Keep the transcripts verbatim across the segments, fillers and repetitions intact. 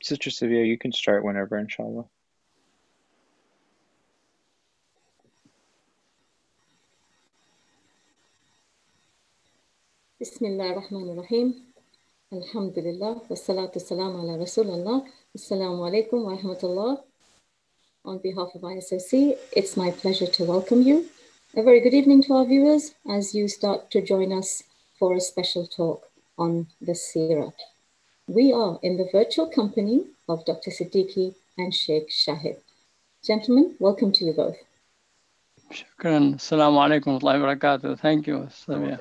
Sister Sylvia, you can start whenever, inshallah. Bismillah ar-Rahman ar-Rahim. Alhamdulillah. Wassalatu wassalamu ala Rasulullah. Assalamu alaikum wa rahmatullah. On behalf of I S O C, it's my pleasure to welcome you. A very good evening to our viewers as you start to join us for a special talk on the Seerah. We are in the virtual company of Doctor Siddiqui and Sheikh Shahid. Gentlemen, welcome to you both. Shukran. Assalamu alaikum wa rahmatullahi wa barakatuh. Thank you, Sylvia.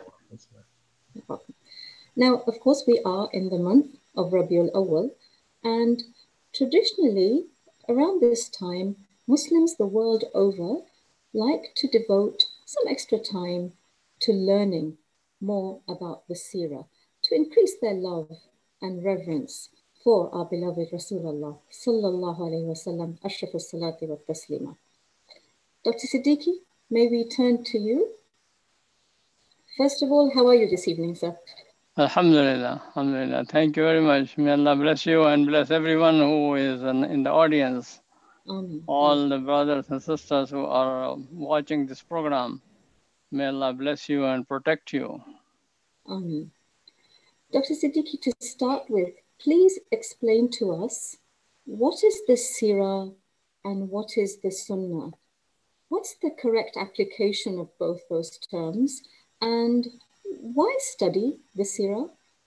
Now, of course, we are in the month of Rabiul Awwal, and traditionally, around this time, Muslims the world over like to devote some extra time to learning more about the Seerah, to increase their love and reverence for our beloved Rasulullah sallallahu alaihi wasallam, ashrafu salati wa taslima. Doctor Siddiqui, may we turn to you? First of all, how are you this evening, sir? Alhamdulillah, Alhamdulillah. Thank you very much. May Allah bless you and bless everyone who is in, in the audience. Amen. All the brothers and sisters who are watching this program. May Allah bless you and protect you. Amen. Doctor Siddiqui, to start with, please explain to us what is the Seerah and what is the Sunnah? What's the correct application of both those terms, and why study the Seerah?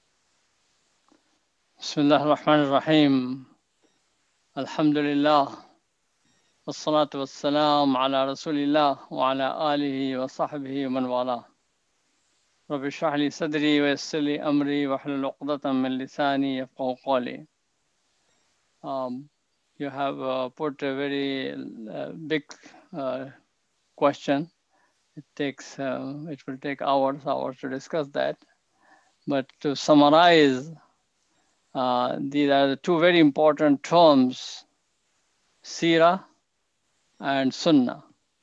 Bismillah ar-Rahman ar-Rahim. Alhamdulillah. Wassalatu wassalam ala Rasulillah wa ala alihi wa sahbihi wa man wala. Rabbi shrah li sadri wa yassir li amri wa hlul uqdatan min lisani yafqahu qawli. Um, you have uh, put a very uh, big uh, question. It takes, uh, it will take hours, hours to discuss that. But to summarize, uh, these are the two very important terms, Seerah and Sunnah.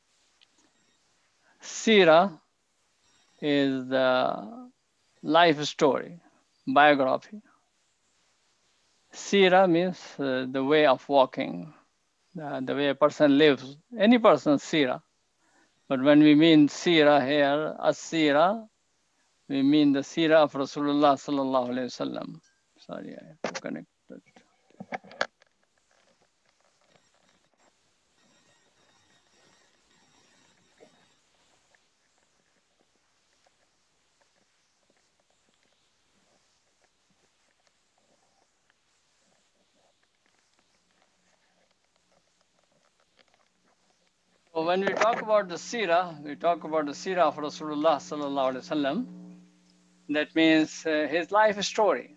Seerah is the life story, biography. Seerah means uh, the way of walking, uh, the way a person lives. Any person's Seerah. But when we mean Seerah here, as-Seerah, we mean the Seerah of Rasulullah sallallahu alayhi wasallam. Sorry, I have to connect that. So when we talk about the Seerah, we talk about the Seerah of Rasulullah sallallahu alaihi wasallam. That means uh, his life story.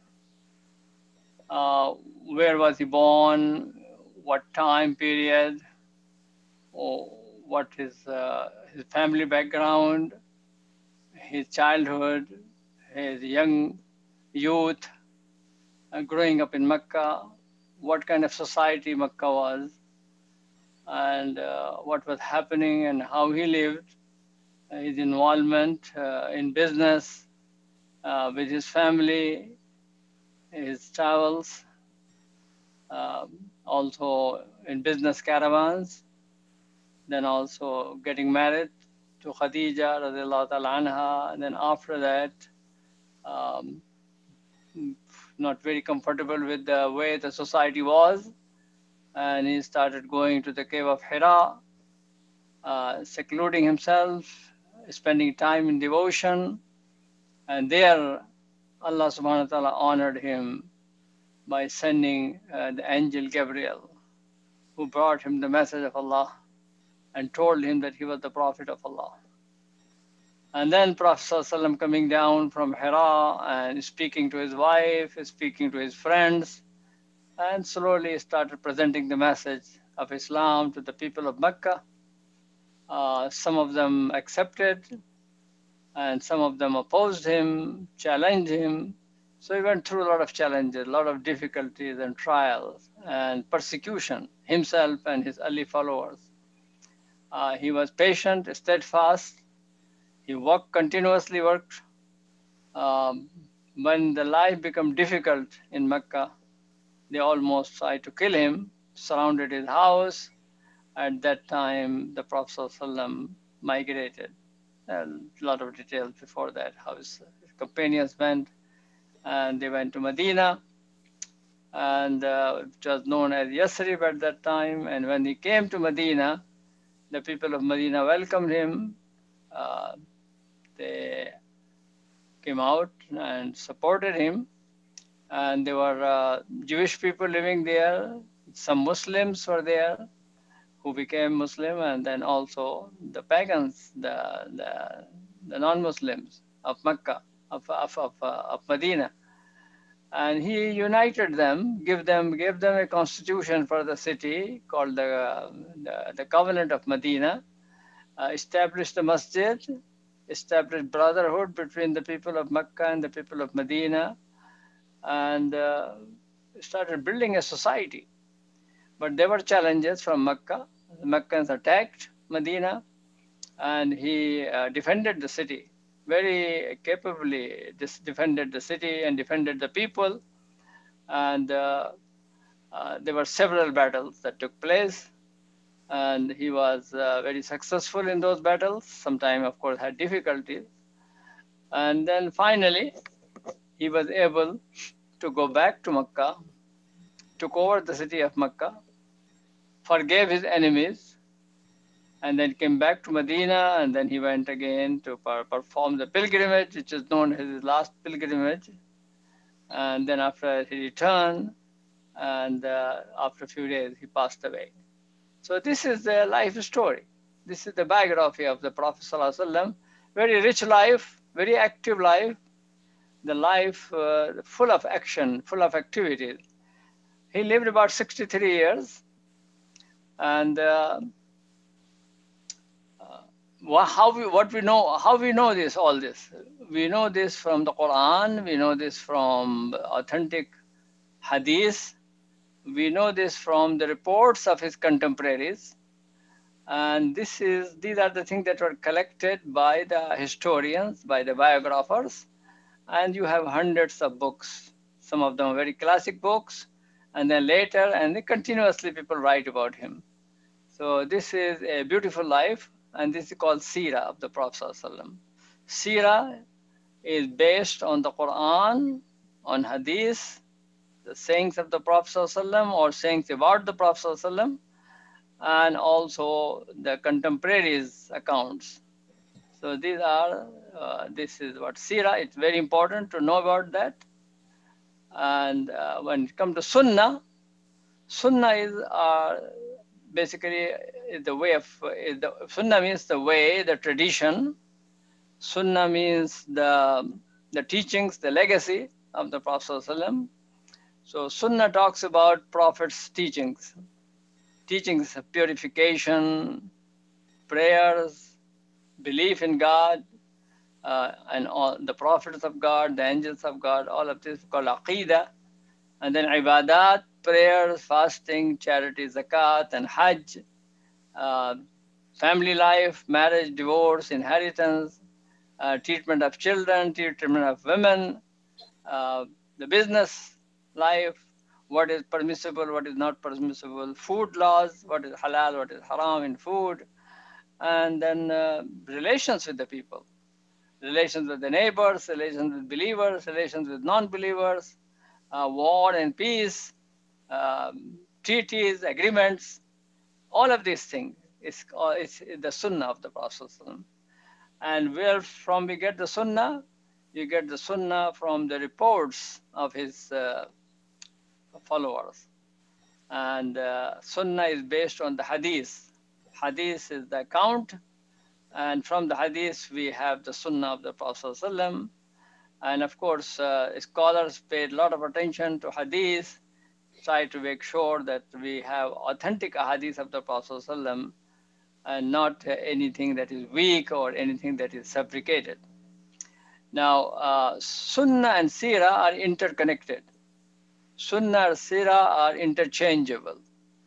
Uh, where was he born? What time period? Or what is uh, his family background? His childhood, his young youth, uh, growing up in Mecca. What kind of society Mecca was? And uh, what was happening and how he lived, uh, his involvement uh, in business uh, with his family, his travels, um, also in business caravans, then also getting married to Khadija radiallahu ta'ala anha, and then after that, um, not very comfortable with the way the society was, and he started going to the cave of Hira, uh, secluding himself, spending time in devotion, and there Allah subhanahu wa ta'ala honored him by sending uh, the angel Gabriel, who brought him the message of Allah and told him that he was the Prophet of Allah. And then Prophet ﷺ coming down from Hira and speaking to his wife, speaking to his friends, and slowly started presenting the message of Islam to the people of Mecca. Uh, some of them accepted, and some of them opposed him, challenged him. So he went through a lot of challenges, a lot of difficulties and trials and persecution, himself and his early followers. Uh, he was patient, steadfast. He worked, continuously worked. Um, when the life became difficult in Mecca, They almost tried to kill him, surrounded his house. At that time, the Prophet ﷺ migrated. A lot of details before that, how his companions went, and they went to Medina, and uh, it was known as Yathrib at that time. And when he came to Medina, the people of Medina welcomed him. Uh, they came out and supported him, and there were uh, Jewish people living there. Some Muslims were there who became Muslim, and then also the pagans, the the, the non-Muslims of Mecca, of of of, uh, of Medina. And he united them, give them, gave them a constitution for the city called the, uh, the, the Covenant of Medina, uh, established a masjid, established brotherhood between the people of Mecca and the people of Medina, and uh, started building a society. But there were challenges from Mecca. The Meccans attacked Medina, and he uh, defended the city very capably, just defended the city and defended the people. And uh, uh, there were several battles that took place, and he was uh, very successful in those battles. Sometimes, of course, had difficulties. And then finally, he was able to go back to Mecca, took over the city of Mecca, forgave his enemies, and then came back to Medina, and then he went again to per perform the pilgrimage, which is known as his last pilgrimage. And then after he returned, and uh, after a few days, he passed away. So this is the life story. This is the biography of the Prophet ﷺ. Very rich life, very active life, the life uh, full of action, full of activities. He lived about sixty-three years, and uh, uh, how we, what we know, how we know this, all this? We know this from the Quran, we know this from authentic hadith, we know this from the reports of his contemporaries, and this is these are the things that were collected by the historians, by the biographers, and you have hundreds of books. Some of them are very classic books, and then later, and then continuously people write about him. So this is a beautiful life, and this is called Seerah of the Prophet ﷺ. Seerah is based on the Quran, on hadith, the sayings of the Prophet ﷺ, or sayings about the Prophet ﷺ, and also the contemporaries' accounts. So these are, uh, this is what Seerah, it's very important to know about that. And uh, when it comes to Sunnah, Sunnah is uh, basically is the way of, is the, Sunnah means the way, the tradition. Sunnah means the, the teachings, the legacy of the Prophet ﷺ. So Sunnah talks about Prophet's teachings, teachings of purification, prayers, belief in God, uh, and all the prophets of God, the angels of God, all of this is called Aqidah. And then Ibadat, prayers, fasting, charity, zakat, and Hajj, uh, family life, marriage, divorce, inheritance, uh, treatment of children, treatment of women, uh, the business life, what is permissible, what is not permissible, food laws, what is halal, what is haram in food, and then uh, relations with the people, relations with the neighbors, relations with believers, relations with non-believers, uh, war and peace, um, treaties, agreements, all of these things is, uh, is the Sunnah of the Prophet. And where from we get the Sunnah? You get the Sunnah from the reports of his uh, followers. And uh, Sunnah is based on the Hadith. Hadith is the account, and from the Hadith we have the Sunnah of the Prophet ﷺ. And of course, uh, scholars paid a lot of attention to Hadith, try to make sure that we have authentic Hadith of the Prophet ﷺ, and not uh, anything that is weak or anything that is fabricated. Now, uh, Sunnah and Seerah are interconnected. Sunnah and Seerah are interchangeable.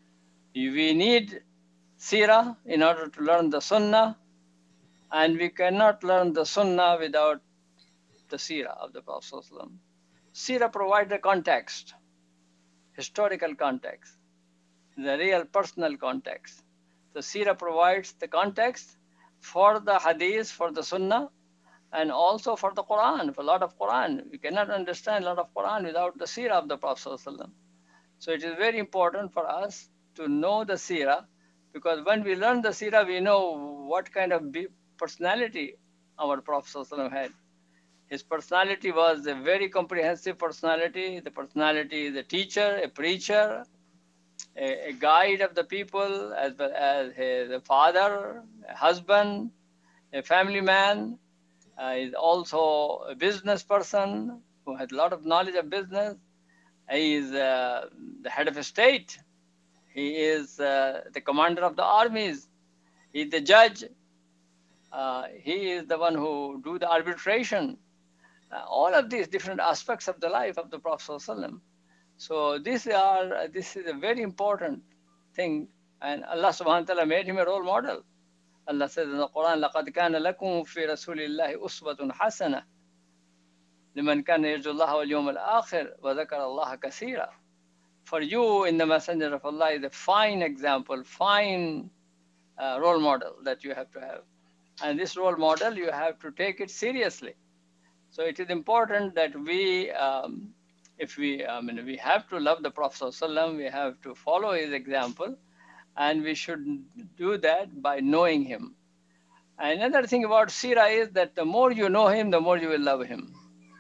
We need Seerah in order to learn the Sunnah, and we cannot learn the Sunnah without the Seerah of the Prophet. Seerah provides the context, historical context, the real personal context. The seerah provides the context for the hadith, for the sunnah, and also for the Quran, for a lot of Quran. We cannot understand a lot of Quran without the seerah of the Prophet ﷺ. So it is very important for us to know the seerah, because when we learn the seerah, we know what kind of personality our Prophet ﷺ had. His personality was a very comprehensive personality. The personality is a teacher, a preacher, a, a guide of the people, as well as a father, a husband, a family man. Uh, is also a business person who has a lot of knowledge of business. He is uh, the head of a state. He is uh, the commander of the armies. He is the judge. Uh, he is the one who do the arbitration. Uh, all of these different aspects of the life of the Prophet ﷺ. So these are, this is a very important thing, and Allah subhanahu wa ta'ala made him a role model. Allah says in the Quran, لَقَدْ كَانَ لَكُمْ فِي رَسُولِ اللَّهِ أُسْوَةٌ حَسَنَةٌ لِمَنْ كَانَ يَرْجُو اللَّهَ وَالْيَوْمَ الْآخِرَ وَذَكَرَ اللَّهَ كَثِيرًا. For you in the Messenger of Allah is a fine example, fine uh, role model that you have to have. And this role model, you have to take it seriously. So it is important that we, um, if we, I mean, we have to love the Prophet ﷺ, we have to follow his example, and we should do that by knowing him. And another thing about seerah is that the more you know him, the more you will love him.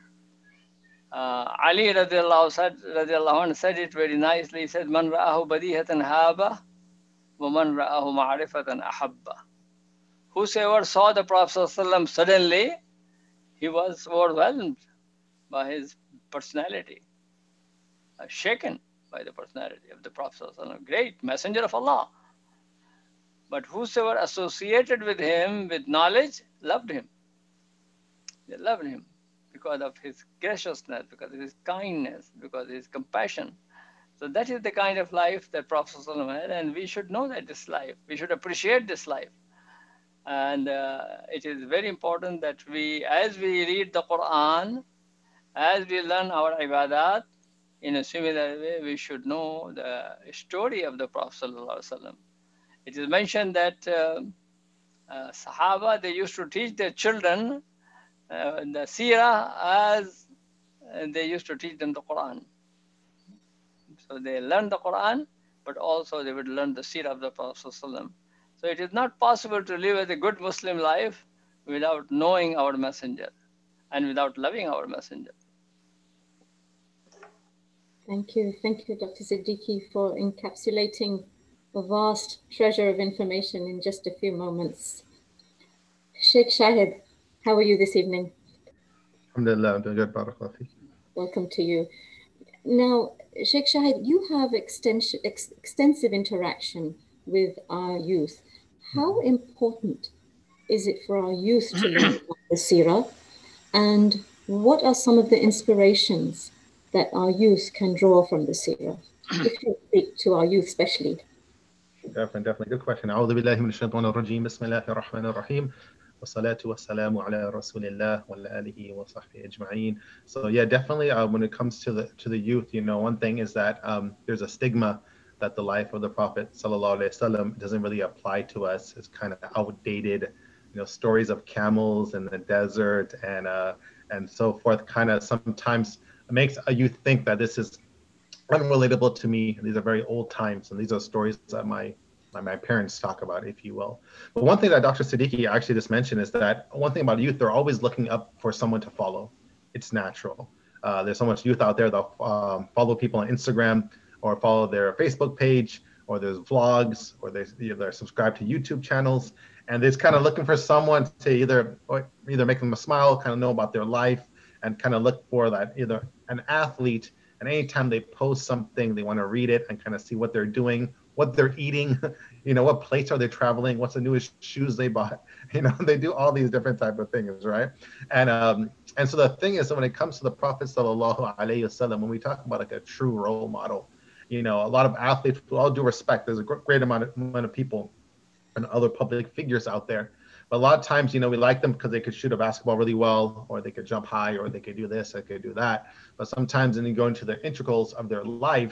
Uh, Ali radiallahu, said, radiallahu anh said it very nicely. He said, "Man ra'ahu badihatan haba, wa man ra'ahu ma'rifatan ahabba." Whosoever saw the Prophet ﷺ suddenly, he was overwhelmed by his personality, uh, shaken by the personality of the Prophet ﷺ. Great messenger of Allah. But whosoever associated with him with knowledge loved him. They loved him because of his graciousness, because of his kindness, because of his compassion. So that is the kind of life that Prophet ﷺ had, and we should know that this life. We should appreciate this life. And uh, it is very important that we, as we read the Quran, as we learn our ibadat, in a similar way, we should know the story of the Prophet ﷺ. It is mentioned that uh, uh, Sahaba, they used to teach their children uh, the seerah as uh, they used to teach them the Quran. So they learned the Quran, but also they would learn the seerah of the Prophet ﷺ. So it is not possible to live as a good Muslim life without knowing our messenger and without loving our messenger. Thank you. Thank you, Doctor Siddiqui, for encapsulating a vast treasure of information in just a few moments. Sheikh Shahid, how are you this evening? Alhamdulillah, I'm doing good, Barakallah feek. Welcome to you. Now, Sheikh Shahid, you have extension, ex extensive interaction with our youth. How important is it for our youth to learn the seerah? And what are some of the inspirations that our youth can draw from the seerah? If you speak to our youth especially. Definitely, definitely. Good question. أعوذ بالله من الشيطان الرجيم. بسم الله الرحمن الرحيم. والصلاة والسلام على رسول الله وعلى آله وصحبه أجمعين. So yeah, definitely uh, when it comes to the to the youth, you know, one thing is that um, there's a stigma that the life of the Prophet sallallahu alaihi wasallam doesn't really apply to us. It's kind of outdated, you know, stories of camels in the desert and uh, and so forth. Kind of sometimes makes a youth think that this is unrelatable to me. These are very old times, and these are stories that my my, my parents talk about, if you will. But one thing that Doctor Siddiqui actually just mentioned is that one thing about youth, they're always looking up for someone to follow. It's natural. Uh, there's so much youth out there that um, follow people on Instagram or follow their Facebook page, or there's vlogs, or they, you know, they're subscribed to YouTube channels, and they're just kind of looking for someone to either or either make them a smile, kind of know about their life, and kind of look for that either an athlete. And anytime they post something, they want to read it and kind of see what they're doing, what they're eating, you know, what place are they traveling, what's the newest shoes they bought, you know, they do all these different type of things, right? And um, and so the thing is that when it comes to the Prophet sallallahu alaihi wasallam, when we talk about like a true role model, you know, a lot of athletes, with all due respect, there's a great amount of, amount of people and other public figures out there. But a lot of times, you know, we like them because they could shoot a basketball really well, or they could jump high, or they could do this, they could do that. But sometimes when you go into the integrals of their life,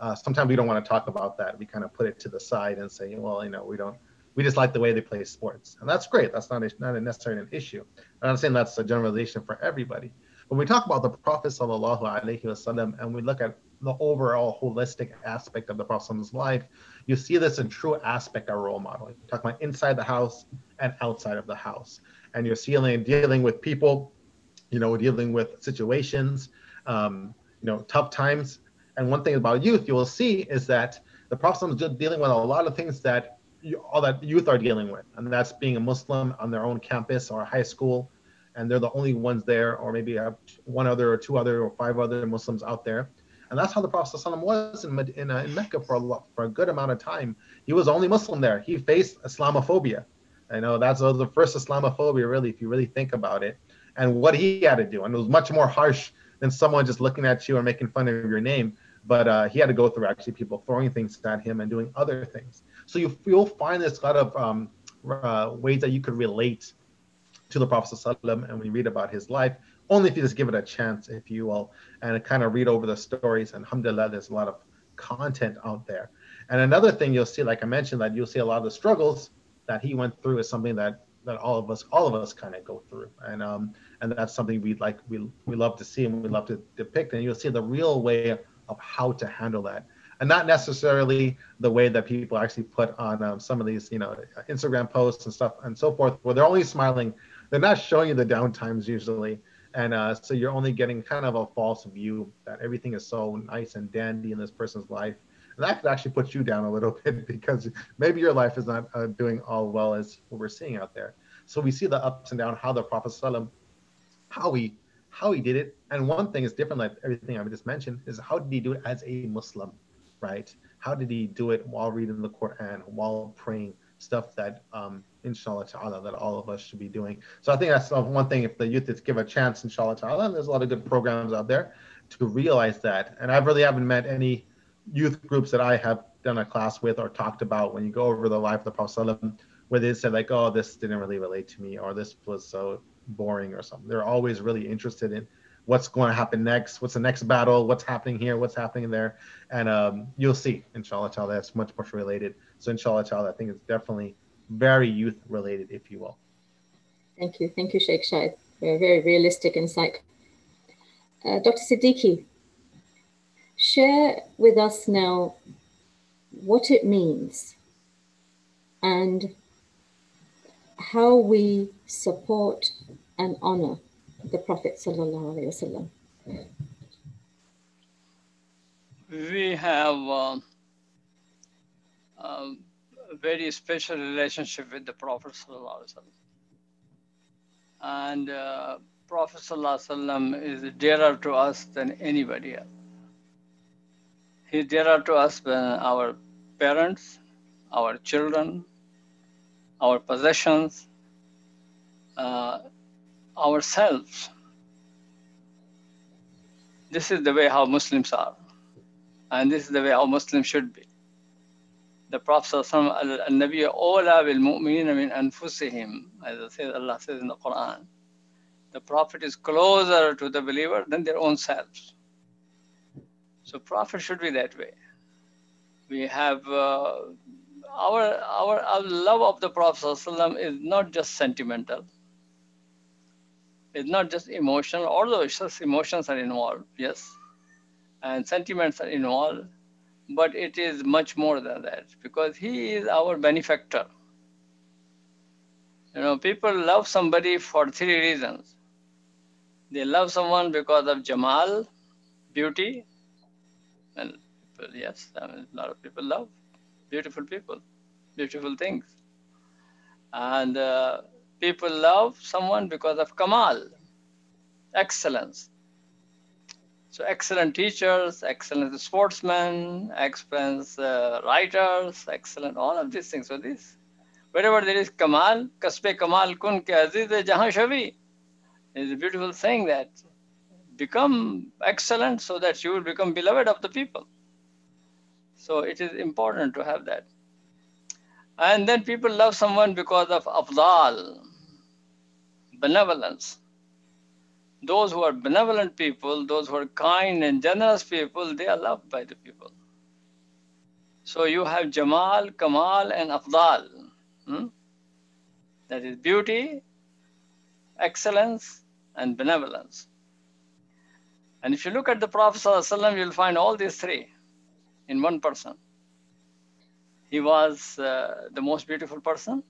uh, sometimes we don't want to talk about that. We kind of put it to the side and say, well, you know, we don't, we just like the way they play sports. And that's great. That's not, a, not a necessarily an issue. I'm not saying that's a generalization for everybody. When we talk about the Prophet sallallahu alaihi wasallam and we look at the overall holistic aspect of the Prophet's life, you see this in true aspect of role model. You're talking about inside the house and outside of the house. And you're dealing, dealing with people, you know, dealing with situations, um, you know, tough times. And one thing about youth you will see is that the Prophet is dealing with a lot of things that you, all that youth are dealing with. And that's being a Muslim on their own campus or high school. And they're the only ones there, or maybe have one other or two other or five other Muslims out there. And that's how the Prophet was in, in, uh, in Mecca for a, lot, for a good amount of time. He was the only Muslim there. He faced Islamophobia. I know that's the first Islamophobia, really, if you really think about it, and what he had to do. And it was much more harsh than someone just looking at you or making fun of your name. But uh, he had to go through actually people throwing things at him and doing other things. So you, you'll find this lot of um, uh, ways that you could relate to the Prophet ﷺ, and when you read about his life, only if you just give it a chance, if you will, and kind of read over the stories. And alhamdulillah, there's a lot of content out there. And another thing you'll see, like I mentioned, that you'll see a lot of the struggles that he went through is something that that all of us, all of us kind of go through. And um, and that's something we like, we we love to see and we love to depict. And you'll see the real way of how to handle that. And not necessarily the way that people actually put on um, some of these, you know, Instagram posts and stuff and so forth, where they're only smiling. They're not showing you the down times usually. And uh, so you're only getting kind of a false view that everything is so nice and dandy in this person's life. And that could actually put you down a little bit because maybe your life is not uh, doing all well as what we're seeing out there. So we see the ups and downs, how the Prophet ﷺ, how he, how he did it. And one thing is different, like everything I just mentioned, is how did he do it as a Muslim, right? How did he do it while reading the Quran, while praying, stuff that, um, inshallah ta'ala, that all of us should be doing. So I think that's one thing, if the youth is give a chance, inshallah ta'ala, and there's a lot of good programs out there to realize that. And I really haven't met any youth groups that I have done a class with or talked about when you go over the life of the Prophet ﷺ, where they said like, oh, this didn't really relate to me, or this was so boring or something. They're always really interested in what's going to happen next, what's the next battle, what's happening here, what's happening there. And um, you'll see, inshallah ta'ala, that's much more related. So inshallah ta'ala, I think it's definitely very youth related, if you will. Thank you. Thank you, Sheikh Shahid, for a very realistic insight. Uh, Doctor Siddiqui, share with us now what it means and how we support and honor the Prophet sallallahu alaihi wasallam. We have uh, a very special relationship with the Prophet sallallahu alaihi wasallam, and uh, Prophet sallallahu alaihi wasallam is dearer to us than anybody else. He's dearer to us than our parents, our children, our possessions, uh, ourselves. This is the way how Muslims are, and this is the way how Muslims should be. The Prophet sallallahu alaihi wasallam, "Awla bil mu'minina min anfusihim," as Allah says in the Quran. The Prophet is closer to the believer than their own selves. So Prophet should be that way. We have uh, our, our our love of the Prophet ﷺ is not just sentimental. It's not just emotional, although just emotions are involved, yes, and sentiments are involved, but it is much more than that, because he is our benefactor. You know, people love somebody for three reasons. They love someone because of Jamal, beauty, and people, yes, I mean, a lot of people love beautiful people, beautiful things. And uh, people love someone because of Kamal, excellence. So excellent teachers, excellent sportsmen, excellent uh, writers, excellent, all of these things. So this, wherever there is Kamal, Kasbe Kamal kun ke aziz jahan shavi, is a beautiful saying that become excellent so that you will become beloved of the people. So it is important to have that. And then people love someone because of afdal, benevolence. Those who are benevolent people, those who are kind and generous people, they are loved by the people. So you have Jamal, Kamal, and Afdal. Hmm? That is beauty, excellence, and benevolence. And if you look at the Prophet ﷺ, you'll find all these three in one person. He was uh, the most beautiful person.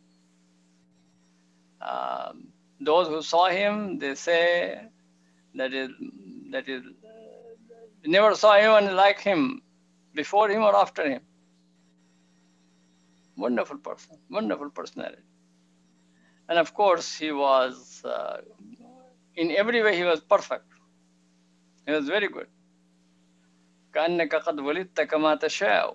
Um, those who saw him, they say that is that is uh, never saw anyone like him before him or after him. Wonderful person, wonderful personality. And of course, he was, uh, in every way, he was perfect. He was very good. كَأَنَّكَ قَدْ وُلِدتَّ كَمَا تَشَاءُ.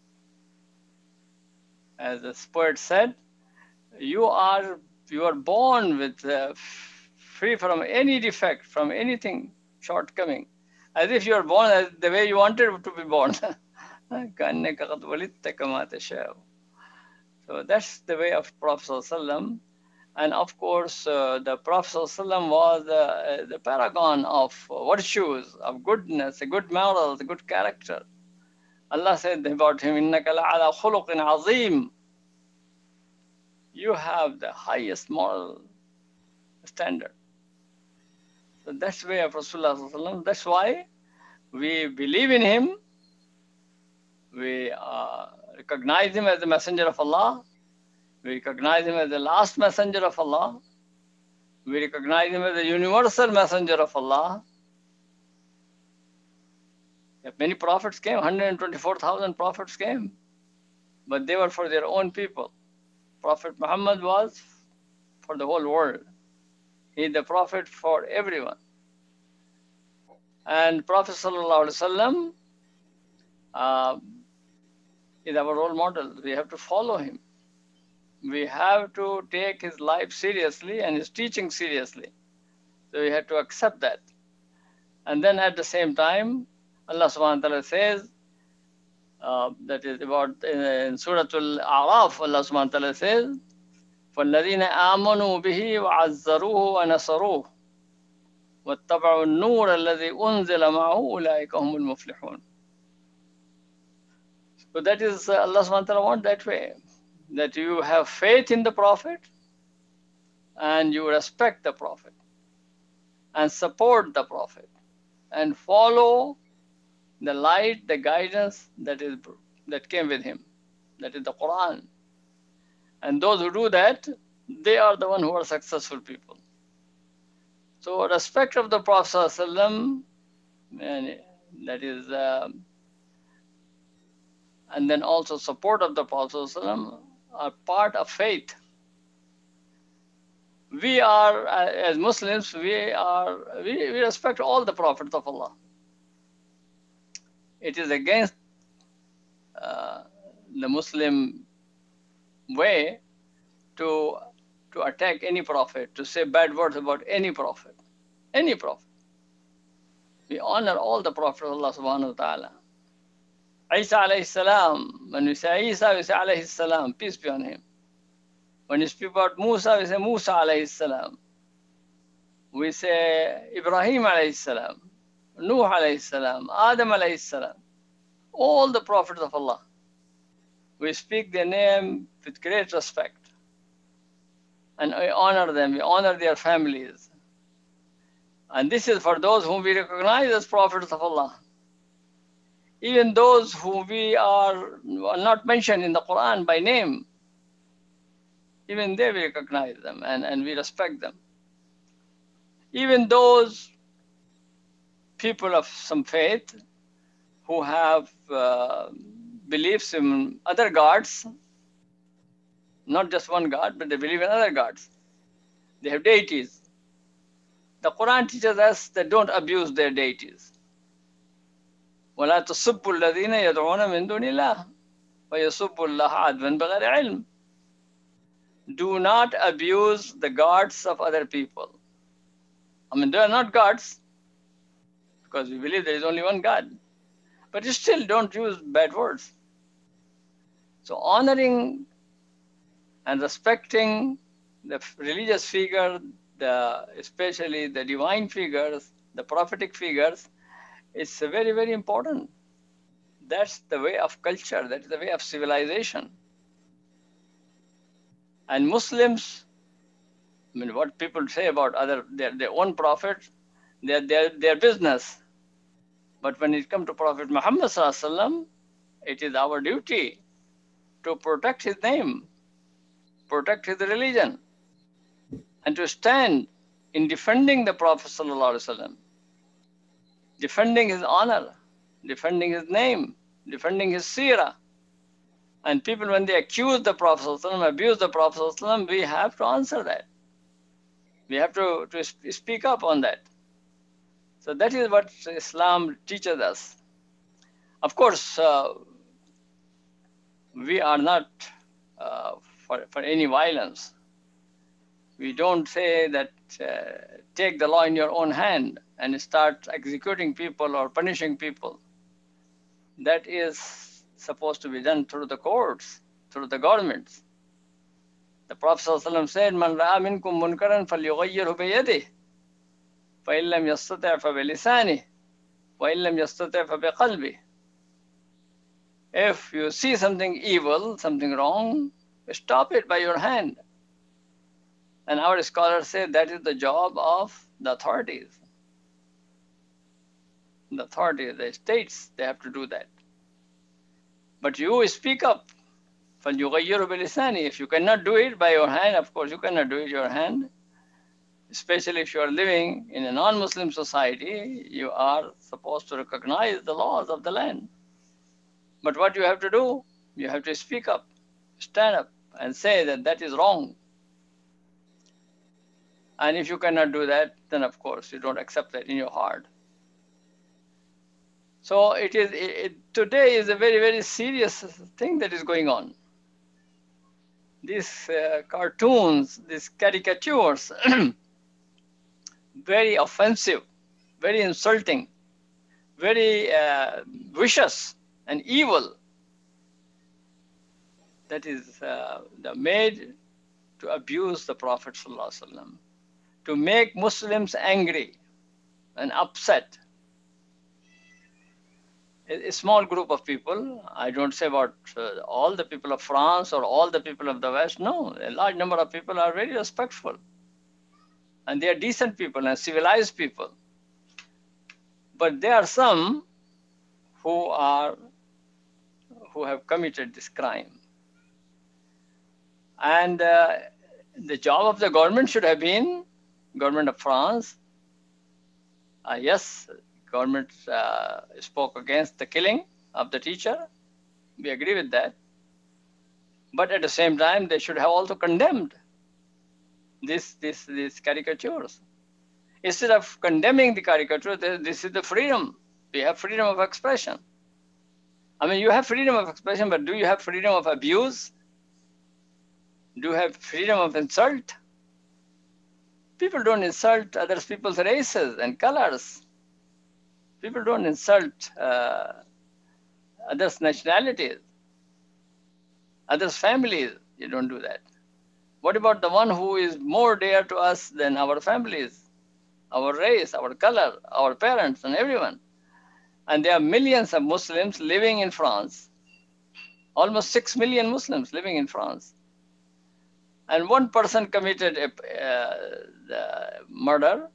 As the poet said, you are you are born with uh, free from any defect, from anything shortcoming, as if you are born as the way you wanted to be born. كَأَنَّكَ قَدْ وُلِدتَّ كَمَا تَشَاءُ. So that's the way of Prophet ﷺ. And of course, uh, the Prophet ﷺ was uh, the paragon of virtues, of goodness, a good morals, a good character. Allah said about him, إِنَّكَ لَعَلَى خُلُقٍ عَظِيمٍ. You have the highest moral standard. So that's the way of Rasulullah ﷺ. That's why we believe in him. We uh, recognize him as the messenger of Allah. We recognize him as the last messenger of Allah. We recognize him as the universal messenger of Allah. Many prophets came, one hundred twenty-four thousand prophets came, but they were for their own people. Prophet Muhammad was for the whole world. He is the prophet for everyone. And Prophet Sallallahu Alaihi Wasallam uh, is our role model. We have to follow him. We have to take his life seriously and his teaching seriously. So we have to accept that. And then at the same time, Allah subhanahu wa ta'ala says, uh, that is about in, in Surah Al-A'raf, Allah subhanahu wa ta'ala says, فَالَّذِينَ آمَنُوا بِهِ وَعَزَّرُوهُ وَنَصَرُوهُ وَاتَّبَعُوا النُّورَ الَّذِي أُنزِلَ مَعَهُ أُولَٰئِكَ هُمُ الْمُفْلِحُونَ. So that is, uh, Allah subhanahu wa ta'ala wants that way, that you have faith in the Prophet and you respect the Prophet and support the Prophet and follow the light, the guidance that is that came with him, that is the Quran. And those who do that, they are the one who are successful people. So respect of the Prophet ﷺ, and that is, uh, and then also support of the Prophet ﷺ are part of faith. We are, uh, as Muslims, we are we, we respect all the prophets of Allah. It is against uh, the Muslim way to to attack any prophet, to say bad words about any prophet, any prophet. We honor all the prophets of Allah subhanahu wa ta'ala. Isa alayhi salam, when we say Isa, we say alayhi salam, peace be on him. When we speak about Musa, we say Musa alayhi salam. We say Ibrahim alayhi salam, Nuh alayhi salam, Adam alayhi salam. All the prophets of Allah. We speak their name with great respect. And we honor them, we honor their families. And this is for those whom we recognize as prophets of Allah. Even those who we are not mentioned in the Quran by name, even they we recognize them and, and we respect them. Even those people of some faith who have uh, beliefs in other gods, not just one God, but they believe in other gods. They have deities. The Quran teaches us that don't abuse their deities. وَلَا تَصُبُّ الَّذِينَ يَدْعُونَ مِن دُونِ اللَّهِ وَيَصُبُّ اللَّهَ عَدْوًا بِغَيْرِ عِلْمٍ. Do not abuse the gods of other people. I mean, they are not gods, because we believe there is only one God. But you still don't use bad words. So honoring and respecting the religious figure, the, especially the divine figures, the prophetic figures, is very, very important. That's the way of culture. That is the way of civilization. And Muslims, I mean, what people say about other their, their own prophet, their, their, their business. But when it comes to Prophet Muhammad Sallallahu Alaihi Wasallam, it is our duty to protect his name, protect his religion, and to stand in defending the Prophet Sallallahu Alaihi Wasallam, defending his honor, defending his name, defending his seerah. And people, when they accuse the Prophet Sallallahu Alaihi Wasallam, abuse the Prophet Sallallahu Alaihi Wasallam, we have to answer that. We have to, to speak up on that. So that is what Islam teaches us. Of course, uh, we are not uh, for, for any violence. We don't say that uh, take the law in your own hand and start executing people or punishing people. That is supposed to be done through the courts, through the governments. The Prophet ﷺ said, "Man ra'a minkum munkaran falyughayyirhu biyadihi, fa in lam yastati' fa bilisanihi, wa in lam yastati' fa biqalbihi." If you see something evil, something wrong, stop it by your hand. And our scholars say that is the job of the authorities. The authorities, the states, they have to do that. But you speak up. فَلْيُغَيِّرُ بِلِسَانِهِ. If you cannot do it by your hand, of course you cannot do it your hand. Especially if you are living in a non-Muslim society, you are supposed to recognize the laws of the land. But what you have to do, you have to speak up, stand up and say that that is wrong. And if you cannot do that, then of course you don't accept that in your heart. So it is, it, it, today is a very, very serious thing that is going on. These uh, cartoons, these caricatures, very offensive, very insulting, very uh, vicious and evil. That is uh, made to abuse the Prophet ﷺ, to make Muslims angry and upset. A small group of people, I don't say about uh, all the people of France or all the people of the West, no, a large number of people are very respectful. And they are decent people and civilized people. But there are some who are, who have committed this crime. And uh, the job of the government should have been, government of France, uh, yes, government uh, spoke against the killing of the teacher. We agree with that. But at the same time, they should have also condemned this, this, these caricatures. Instead of condemning the caricature, this is the freedom. We have freedom of expression. I mean, you have freedom of expression, but do you have freedom of abuse? Do you have freedom of insult? People don't insult other people's races and colors. People don't insult uh, others' nationalities, others' families. You don't do that. What about the one who is more dear to us than our families, our race, our color, our parents, and everyone? And there are millions of Muslims living in France, almost six million Muslims living in France. And one person committed a uh, murder,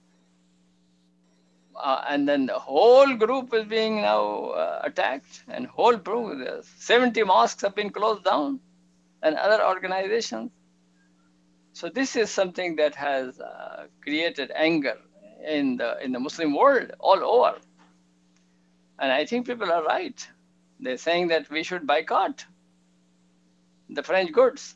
uh, and then the whole group is being now uh, attacked, and whole group, seventy mosques have been closed down, and other organizations. So this is something that has uh, created anger in the in the Muslim world all over. And I think people are right. They're saying that we should boycott the French goods.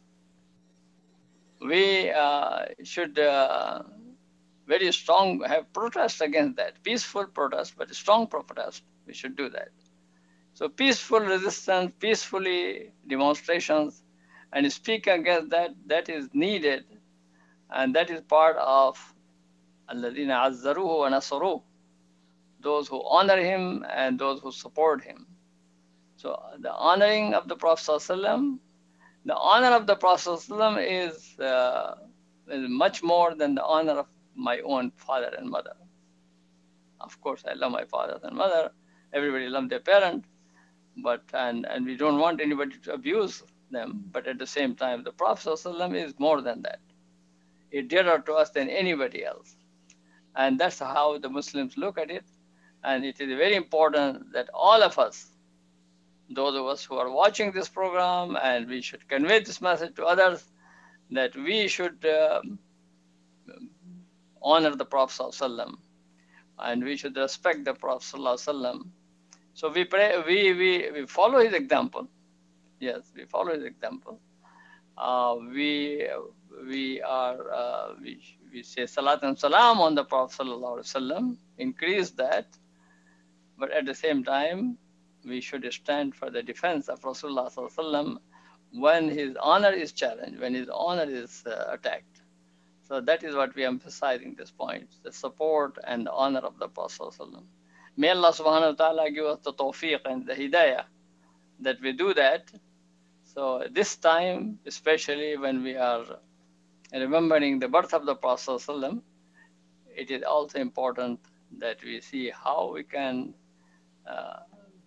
We uh, should uh, very strong have protest against that. Peaceful protest, but strong protest. We should do that. So peaceful resistance, peacefully demonstrations, and speak against that, that is needed. And that is part of الَّذِينَ عَزَّرُوهُ وَنَصَرُوهُ, those who honor him and those who support him. So the honoring of the Prophet ﷺ, the honor of the Prophet ﷺ is, uh, is much more than the honor of my own father and mother. Of course, I love my father and mother. Everybody loves their parent. but and, and we don't want anybody to abuse them. But at the same time, the Prophet ﷺ is more than that. He dearer to us than anybody else. And that's how the Muslims look at it. And it is very important that all of us, those of us who are watching this program, and we should convey this message to others, that we should um, honor the Prophet ﷺ, and we should respect the Prophet ﷺ. So we pray, we, we, we follow his example. Yes, we follow his example. Uh, we we are uh, we, we say salat and salam on the Prophet ﷺ, increase that, but at the same time we should stand for the defense of Rasulullah ﷺ when his honor is challenged, when his honor is uh, attacked. So that is what we are emphasizing this point, the support and the honor of the Prophet ﷺ. May Allah subhanahu wa ta'ala give us the tawfiq and the hidayah that we do that. So this time, especially when we are remembering the birth of the Prophet ﷺ, it is also important that we see how we can uh,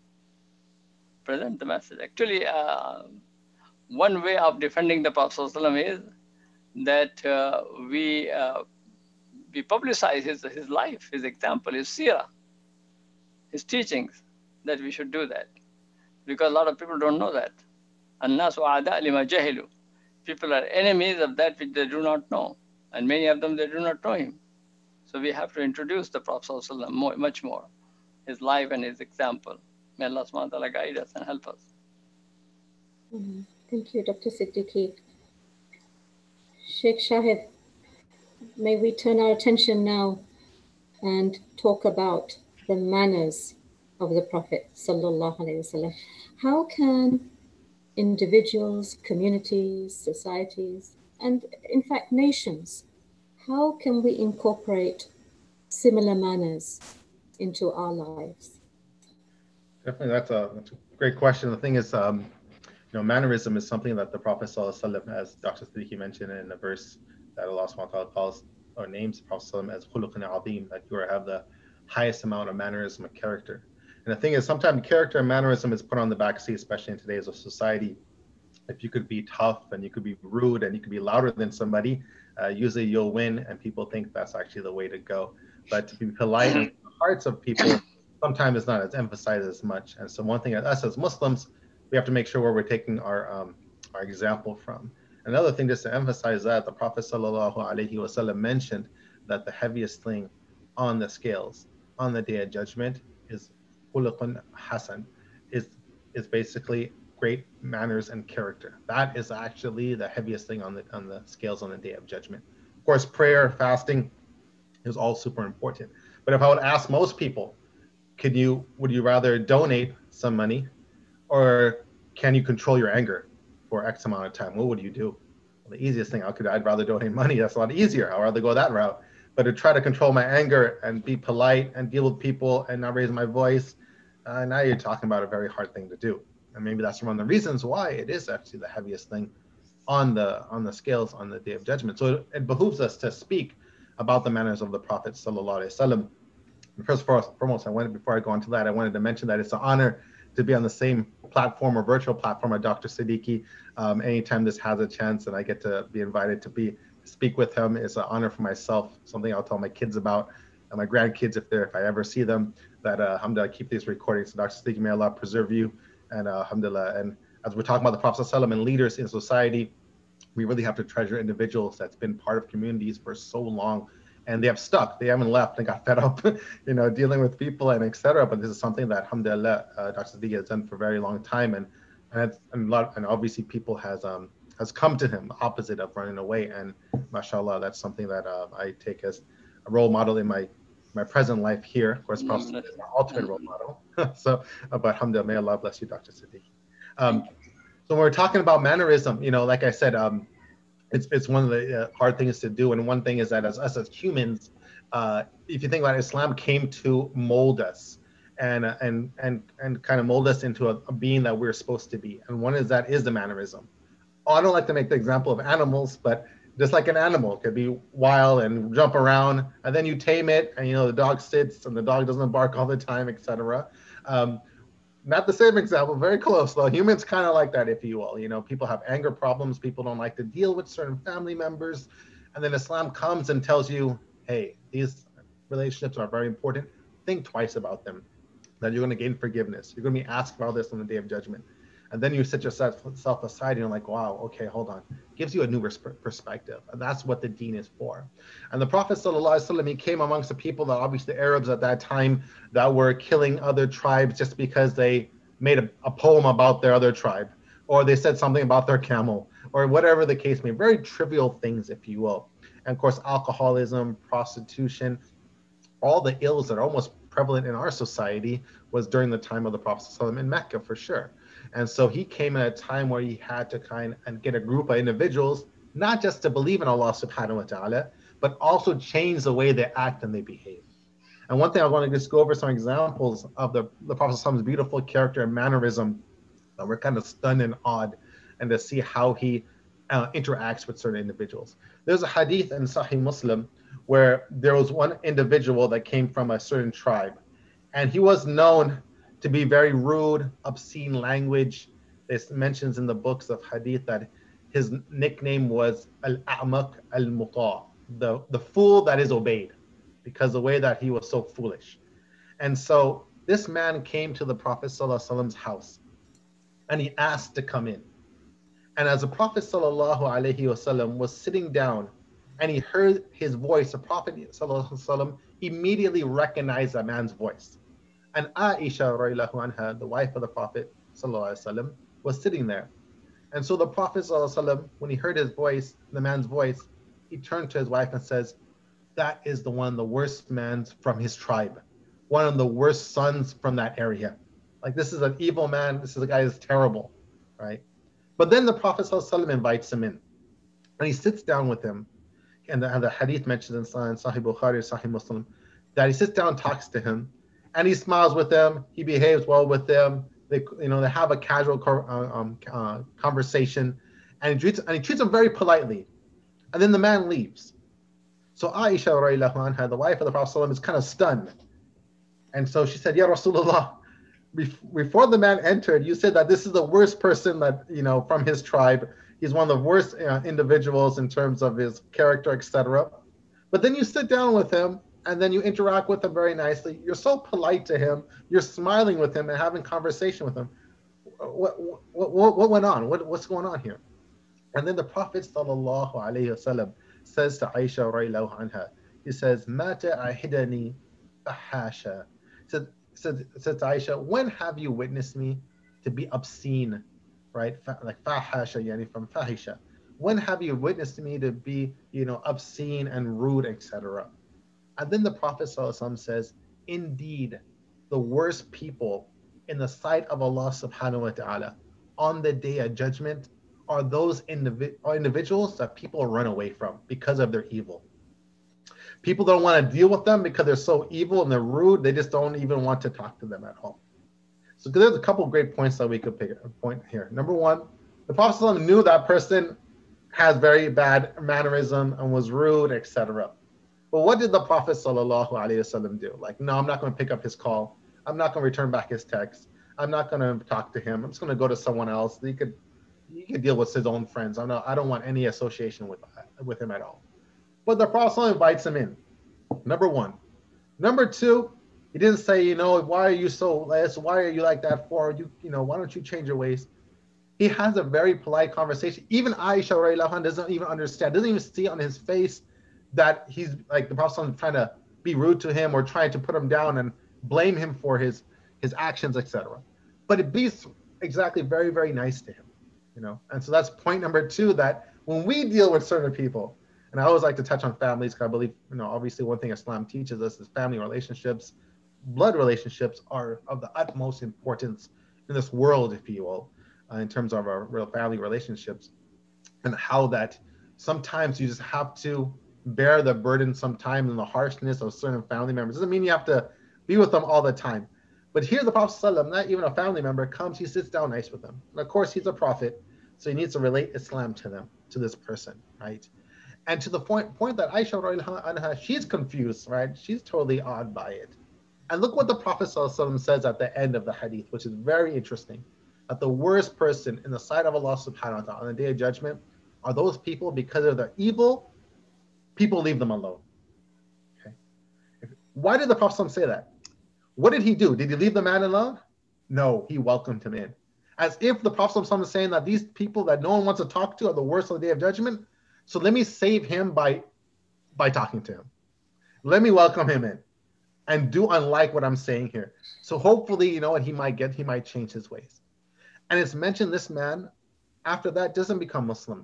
present the message. Actually, uh, one way of defending the Prophet ﷺ is that uh, we uh, we publicize his, his life, his example, his seerah, his teachings, that we should do that. Because a lot of people don't know that. الناس أعداء لما جهلوا. People are enemies of that which they do not know. And many of them, they do not know him. So we have to introduce the Prophet ﷺ more, much more, his life and his example. May Allah subhanahu wa ta'ala guide us and help us. Mm, thank you, Doctor Siddiqui. Sheikh Shahid, may we turn our attention now and talk about the manners of the Prophet sallallahu alaihi wasallam. How can individuals, communities, societies, and in fact nations, how can we incorporate similar manners into our lives? Definitely, that's a, that's a great question. The thing is, um, you know, mannerism is something that the Prophet ﷺ, as Doctor Siddiqui mentioned in a verse that Allah subhanahu wa ta'ala calls or names the Prophet ﷺ as khuluqun azim, that you have the highest amount of mannerism and character. And the thing is, sometimes character and mannerism is put on the back seat, especially in today's society. If you could be tough and you could be rude and you could be louder than somebody, uh, usually you'll win, and people think that's actually the way to go. But to be polite in the hearts of people, sometimes it's not as emphasized as much. And so one thing that us as Muslims, we have to make sure where we're taking our um, our example from. Another thing, just to emphasize that, the Prophet sallallahu alaihi wasallam mentioned that the heaviest thing on the scales on the Day of Judgment is khuluqun hasan, is is basically great manners and character. That is actually the heaviest thing on the on the scales on the Day of Judgment. Of course, prayer, fasting is all super important. But if I would ask most people, could you would you rather donate some money, or can you control your anger for X amount of time? What would you do? Well, the easiest thing I could, I'd rather donate money. That's a lot easier. I'd rather go that route. But to try to control my anger and be polite and deal with people and not raise my voice, uh, now you're talking about a very hard thing to do. And maybe that's one of the reasons why it is actually the heaviest thing on the on the scales on the Day of Judgment. So it, it behooves us to speak about the manners of the Prophet sallallahu alaihi wasallam. First and foremost, I wanted before I go into that, I wanted to mention that it's an honor to be on the same platform or virtual platform with Doctor Siddiqui. Um, anytime this has a chance and I get to be invited to be speak with him, it's an honor for myself. Something I'll tell my kids about, and my grandkids if they're if I ever see them. That uh, alhamdulillah, keep these recordings. So Doctor Siddiqui, may Allah preserve you, and uh, alhamdulillah. And as we're talking about the Prophet sallallahu alaihi wasallam and leaders in society, we really have to treasure individuals that's been part of communities for so long, and they have stuck. They haven't left and got fed up, you know, dealing with people and et cetera. But this is something that, alhamdulillah, uh, Doctor Siddiqui has done for a very long time, and and, and a lot, and obviously people has um has come to him opposite of running away. And mashallah, that's something that uh, I take as a role model in my my present life here. Of course, Prophet is my ultimate role model. So, uh, but alhamdulillah, may Allah bless you, Doctor Siddiqui. Um, so when we're talking about mannerism, you know, like I said, um, it's it's one of the uh, hard things to do. And one thing is that as us as humans, uh, if you think about it, Islam came to mold us and uh, and and and kind of mold us into a, a being that we're supposed to be. And one is that is the mannerism. Oh, I don't like to make the example of animals, but just like an animal could be wild and jump around, and then you tame it, and you know the dog sits and the dog doesn't bark all the time, et cetera. Um, Not the same example, very close though. Humans kind of like that, if you will. You know, people have anger problems. People don't like to deal with certain family members. And then Islam comes and tells you, hey, these relationships are very important. Think twice about them, that you're going to gain forgiveness. You're going to be asked about this on the day of judgment. And then you set yourself aside and you're like, wow, okay, hold on. Gives you a new perspective. And that's what the deen is for. And the Prophet ﷺ, he came amongst the people that obviously the Arabs at that time that were killing other tribes just because they made a, a poem about their other tribe, or they said something about their camel, or whatever the case may be. Very trivial things, if you will. And of course, alcoholism, prostitution, all the ills that are almost prevalent in our society was during the time of the Prophet ﷺ in Mecca, for sure. And so he came at a time where he had to kind of get a group of individuals, not just to believe in Allah subhanahu wa ta'ala, but also change the way they act and they behave. And one thing I want to just go over some examples of the, the Prophet's beautiful character and mannerism that we're kind of stunned and awed, and to see how he uh, interacts with certain individuals. There's a hadith in Sahih Muslim where there was one individual that came from a certain tribe, and he was known to be very rude, obscene language. It mentions in the books of hadith that his nickname was Al-A'maq Al-Muta', the, the fool that is obeyed, because the way that he was so foolish. And so this man came to the Prophet ﷺ's house, and he asked to come in. And as the Prophet ﷺ was sitting down and he heard his voice, the Prophet ﷺ immediately recognized that man's voice. And Aisha radiallahu anha, the wife of the Prophet ﷺ, was sitting there. And so the Prophet ﷺ, when he heard his voice, the man's voice, he turned to his wife and says, that is the one of the worst men from his tribe, one of the worst sons from that area. Like, this is an evil man. This is a guy who's terrible, right? But then the Prophet ﷺ invites him in, and he sits down with him. And the, and the hadith mentioned in Sahih Bukhari, Sahih Muslim, that he sits down and talks to him, and he smiles with them. He behaves well with them. They, you know, they have a casual uh, um, uh, conversation, and he treats and he treats them very politely. And then the man leaves. So Aisha radiallahu anha, the wife of the Prophet ﷺ, is kind of stunned. And so she said, Ya Rasulullah, before the man entered, you said that this is the worst person that, you know, from his tribe. He's one of the worst uh, individuals in terms of his character, et cetera. But then you sit down with him, and then you interact with him very nicely. You're so polite to him. You're smiling with him and having conversation with him. What what, what, what went on? What, what's going on here? And then the Prophet sallallahu alaihi wasallam says to Aisha radiallahu anha, he says, Mata ahidani fahasha. Said, said, said to Aisha, when have you witnessed me to be obscene, right? Like fahasha, yani from fahisha. When have you witnessed me to be, you know, obscene and rude, et cetera? And then the Prophet ﷺ says, indeed, the worst people in the sight of Allah subhanahu wa ta'ala on the day of judgment are those indivi- are individuals that people run away from because of their evil. People don't want to deal with them because they're so evil and they're rude. They just don't even want to talk to them at all. So there's a couple of great points that we could pick a point here. Number one, the Prophet ﷺ knew that person has very bad mannerism and was rude, et cetera. But what did the Prophet sallallahu alaihi wasallam do? Like, no, I'm not going to pick up his call. I'm not going to return back his text. I'm not going to talk to him. I'm just going to go to someone else. He could, he could deal with his own friends. I'm not, I don't want any association with, with him at all. But the Prophet invites him in. Number one. Number two, he didn't say, you know, why are you so less? Why are you like that for? You, you know, why don't you change your ways? He has a very polite conversation. Even Aisha radiallahu anha doesn't even understand, doesn't even see on his face that he's like the Prophet trying to be rude to him or trying to put him down and blame him for his his actions, et cetera. But it be exactly very, very nice to him, you know. And so that's point number two, that when we deal with certain people, and I always like to touch on families because I believe, you know, obviously one thing Islam teaches us is family relationships, blood relationships are of the utmost importance in this world, if you will, uh, in terms of our real family relationships, and how that sometimes you just have to bear the burden sometimes and the harshness of certain family members. Doesn't mean you have to be with them all the time. But here the Prophet ﷺ, not even a family member, comes, he sits down nice with them. And of course, he's a prophet, so he needs to relate Islam to them, to this person, right? And to the point, point that Aisha, anha, she's confused, right? She's totally awed by it. And look what the Prophet ﷺ says at the end of the hadith, which is very interesting. That the worst person in the sight of Allah subhanahu wa ta'ala on the day of judgment are those people, because of their evil, people leave them alone. Okay. Why did the Prophet ﷺ say that? What did he do? Did he leave the man alone? No, he welcomed him in. As if the Prophet ﷺ is saying that these people that no one wants to talk to are the worst on the day of judgment. So let me save him by, by talking to him. Let me welcome him in and do unlike what I'm saying here. So hopefully, you know what, he might get, he might change his ways. And it's mentioned this man, after that, doesn't become Muslim.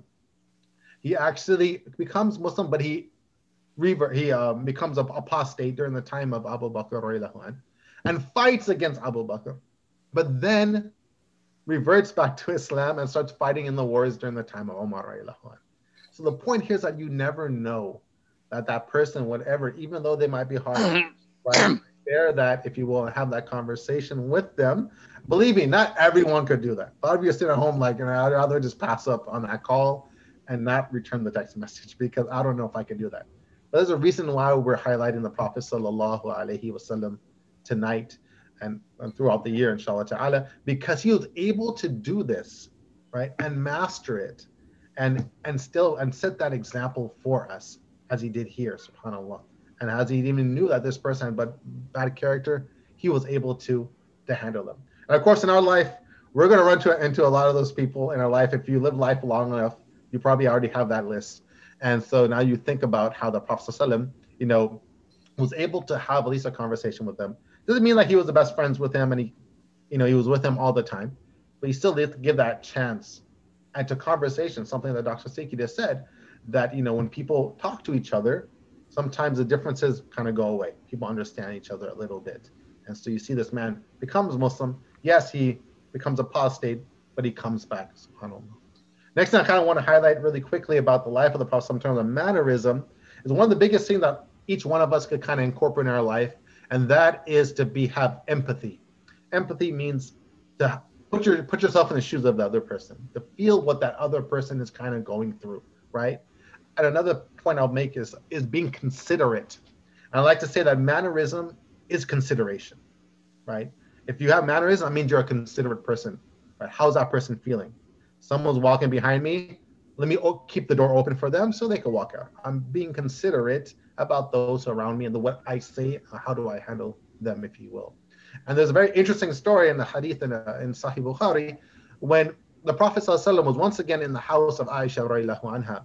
He actually becomes Muslim, but he revert, he uh, becomes an apostate during the time of Abu Bakr radiallahu anh, and fights against Abu Bakr, but then reverts back to Islam and starts fighting in the wars during the time of Umar radiallahu anh. So the point here is that you never know that that person, whatever, even though they might be hard, right? Share that, if you will, have that conversation with them. Believe me, not everyone could do that. A lot of you are sitting at home like, you know, I'd rather just pass up on that call and not return the text message because I don't know if I can do that. But there's a reason why we're highlighting the Prophet sallallahu alaihi wasallam tonight and, and throughout the year, inshallah ta'ala, because he was able to do this, right, and master it, and and still and set that example for us as he did here, subhanAllah. And as he even knew that this person had but bad character, he was able to, to handle them. And of course, in our life, we're going to run to, into a lot of those people in our life. If you live life long enough, you probably already have that list. And so now you think about how the Prophet ﷺ, you know, was able to have at least a conversation with them. Doesn't mean like he was the best friends with him and he, you know, he was with him all the time, but he still did give that chance and to conversation, something that Doctor Siddiqui just said, that, you know, when people talk to each other, sometimes the differences kind of go away. People understand each other a little bit. And so you see this man becomes Muslim. Yes, he becomes apostate, but he comes back, subhanAllah. Next thing I kind of want to highlight really quickly about the life of the Prophet in terms of mannerism is one of the biggest things that each one of us could kind of incorporate in our life, and that is to be have empathy. Empathy means to put your put yourself in the shoes of the other person, to feel what that other person is kind of going through, right? And another point I'll make is, is being considerate. And I like to say that mannerism is consideration, right? If you have mannerism, that means you're a considerate person, right? How's that person feeling? Someone's walking behind me, let me keep the door open for them so they can walk out. I'm being considerate about those around me and the, what I say, how do I handle them, if you will. And there's a very interesting story in the hadith in, uh, in Sahih Bukhari, when the Prophet ﷺ was once again in the house of Aisha radiallahu anha.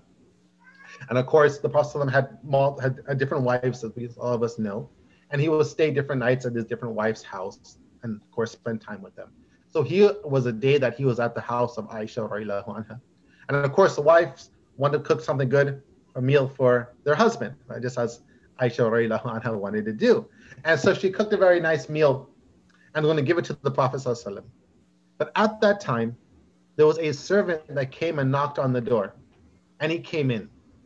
And of course, the Prophet ﷺ had, had, had different wives, as we, all of us know. And he would stay different nights at his different wife's house and of course spend time with them. So he was a day that he was at the house of Aisha radiallahu anha. And of course, the wives wanted to cook something good, a meal for their husband, right? Just as Aisha radiallahu anha wanted to do. And so she cooked a very nice meal and going to give it to the Prophet ﷺ. But at that time, there was a servant that came and knocked on the door, and he came in.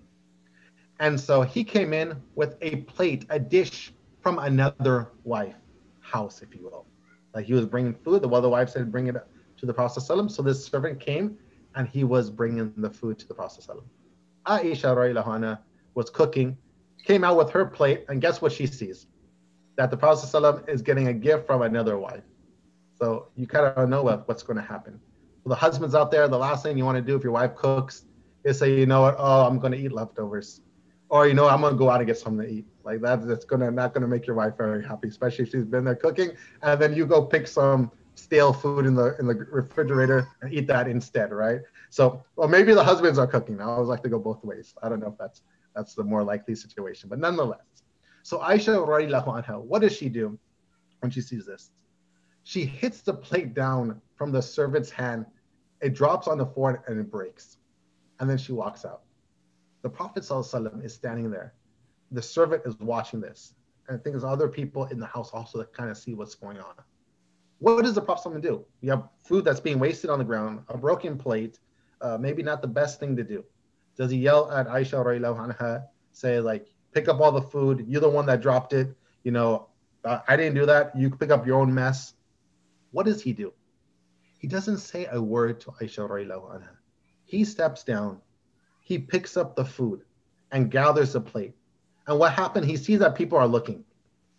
And so he came in with a plate, a dish from another wife house, if you will. Like he was bringing food. The other wife said, bring it to the Prophet ﷺ. So this servant came and he was bringing the food to the Prophet ﷺ. Aisha radiallahu anha was cooking, came out with her plate, and guess what she sees? That the Prophet ﷺ is getting a gift from another wife. So you kind of know what, what's going to happen. So the husband's out there, the last thing you want to do if your wife cooks is say, you know what, oh, I'm going to eat leftovers. Or, you know, I'm going to go out and get something to eat. Like that, that's gonna not going to make your wife very happy, especially if she's been there cooking. And then you go pick some stale food in the in the refrigerator and eat that instead, right? So, well, maybe the husbands are cooking. I always like to go both ways. I don't know if that's that's the more likely situation, but nonetheless. So Aisha radiallahu anha, what does she do when she sees this? She hits the plate down from the servant's hand. It drops on the floor and it breaks. And then she walks out. The Prophet ﷺ is standing there. The servant is watching this. And I think there's other people in the house also that kind of see what's going on. What does the Prophet ﷺ do? You have food that's being wasted on the ground, a broken plate, uh, maybe not the best thing to do. Does he yell at Aisha radiallahu anha, say like, pick up all the food, you're the one that dropped it, you know, uh, I didn't do that, you pick up your own mess? What does he do? He doesn't say a word to Aisha radiallahu anha. He steps down, he picks up the food and gathers the plate. And what happened, he sees that people are looking,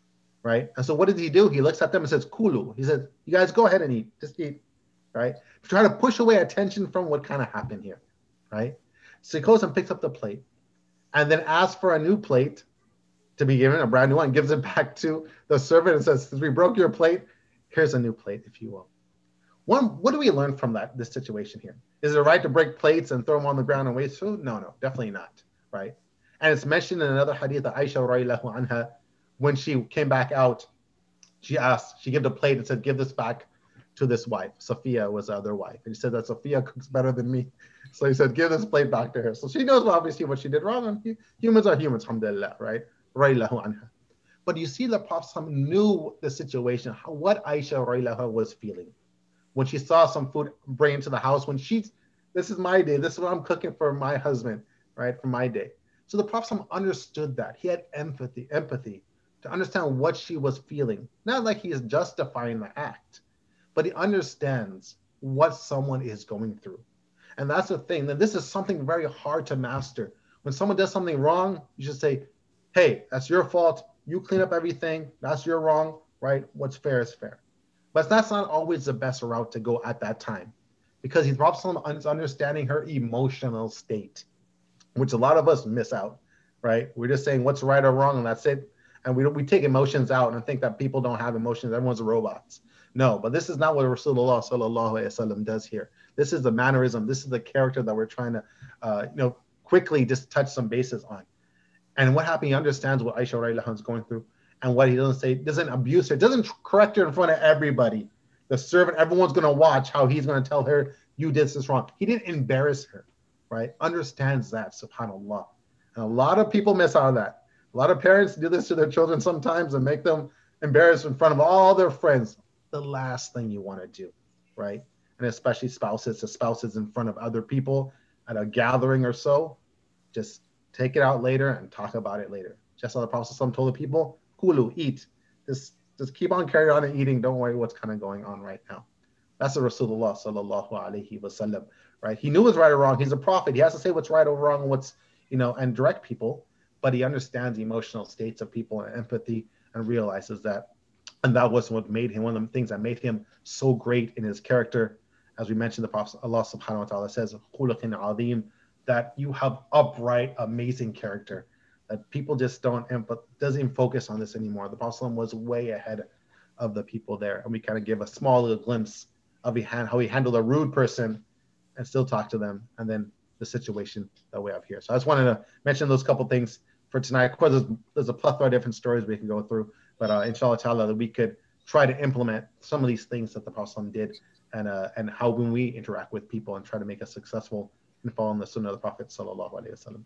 right? And so what did he do? He looks at them and says, Kulu. He says, you guys go ahead and eat, just eat, right? To try to push away attention from what kind of happened here, right? So he goes and picks up the plate and then asks for a new plate to be given, a brand new one, gives it back to the servant and says, since we broke your plate, here's a new plate, if you will. One, what do we learn from that, this situation here? Is it right to break plates and throw them on the ground and waste food? No, no, definitely not, right? And it's mentioned in another hadith that Aisha radiallahu anha, when she came back out, she asked, she gave the plate and said, give this back to this wife. Sophia was the other wife. And he said that Sophia cooks better than me. So he said, give this plate back to her. So she knows obviously what she did wrong. And humans are humans, alhamdulillah, right? Radiallahu anha. But you see the Prophet knew the situation, how, what Aisha radiallahu was feeling. When she saw some food bring into the house, when she, this is my day, this is what I'm cooking for my husband, right, for my day. So the Prophet understood that. He had empathy, empathy to understand what she was feeling. Not like he is justifying the act, but he understands what someone is going through. And that's the thing, that this is something very hard to master. When someone does something wrong, you should say, hey, that's your fault. You clean up everything. That's your wrong, right? What's fair is fair. But that's not always the best route to go at that time, because he's probably understanding her emotional state, which a lot of us miss out, right? We're just saying what's right or wrong, and that's it. And we we take emotions out and think that people don't have emotions. Everyone's robots. No, but this is not what Rasulullah sallallahu alaihi wasallam does here. This is the mannerism. This is the character that we're trying to, uh, you know, quickly just touch some bases on. And what happened? He understands what Aisha radiallahu anha is going through. And what he doesn't say, doesn't abuse her, doesn't correct her in front of everybody. The servant, everyone's going to watch how he's going to tell her, you did this wrong. He didn't embarrass her, right? Understands that, subhanAllah. And a lot of people miss out on that. A lot of parents do this to their children sometimes and make them embarrassed in front of all their friends. The last thing you want to do, right? And especially spouses, the spouses in front of other people at a gathering or so, just take it out later and talk about it later. Just how the Prophet told the people, Kulu, eat. Just, just keep on carrying on and eating. Don't worry what's kind of going on right now. That's the Rasulullah sallallahu alaihi wasallam, right? He knew what's right or wrong. He's a prophet. He has to say what's right or wrong, what's, you know, and direct people, but he understands the emotional states of people and empathy and realizes that. And that was what made him, one of the things that made him so great in his character. As we mentioned, the Prophet, Allah subhanahu wa ta'ala says, khuluqin azim, that you have upright, amazing character. That people just don't, but doesn't even focus on this anymore. The Prophet was way ahead of the people there. And we kind of give a small little glimpse of how he handled a rude person and still talk to them. And then the situation that we have here. So I just wanted to mention those couple things for tonight. Of course, there's, there's a plethora of different stories we can go through, but uh, inshallah ta'ala, that we could try to implement some of these things that the Prophet did, and uh, and how when we interact with people and try to make us successful in following the sunnah of the Prophet sallallahu alaihi wasallam.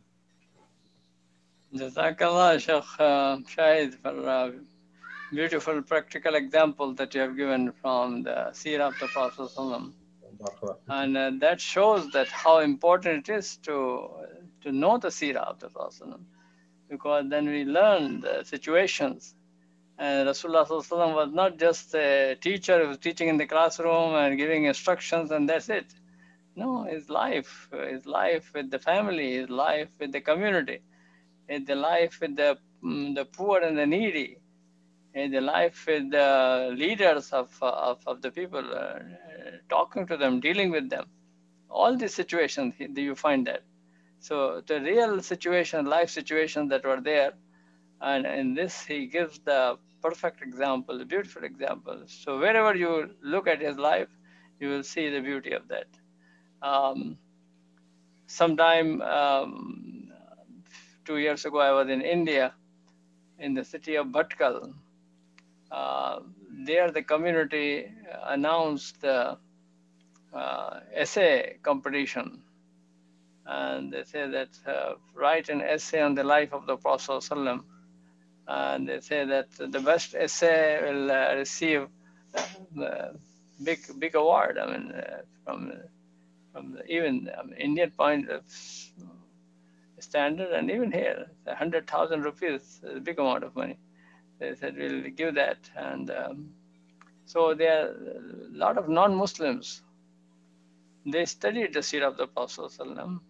Jazakallah, Shaykh uh, Shahid, for a beautiful practical example that you have given from the seerah of the Prophet sallam. And uh, that shows that how important it is to to know the seerah of the Prophet sallam, because then we learn the situations. And Rasulullah sallam was not just a teacher who was teaching in the classroom and giving instructions and that's it. No, his life, his life with the family, his life with the community, his the life with the, um, the poor and the needy, his the life with the leaders of, of, of the people, uh, talking to them, dealing with them. All these situations, do you find that? So the real situation, life situations that were there, and in this he gives the perfect example, a beautiful example. So wherever you look at his life, you will see the beauty of that. Um, sometime um, two years ago, I was in India, in the city of Bhatkal. Uh, there, the community announced the uh, essay competition, and they say that uh, write an essay on the life of the Prophet ﷺ. And they say that the best essay will uh, receive a big, big award. I mean, uh, from from the, even um, Indian point of standard, and even here, a hundred thousand rupees is a big amount of money. They said we'll give that, and um, so there are a lot of non-Muslims. They studied the seerah of the Prophet ﷺ,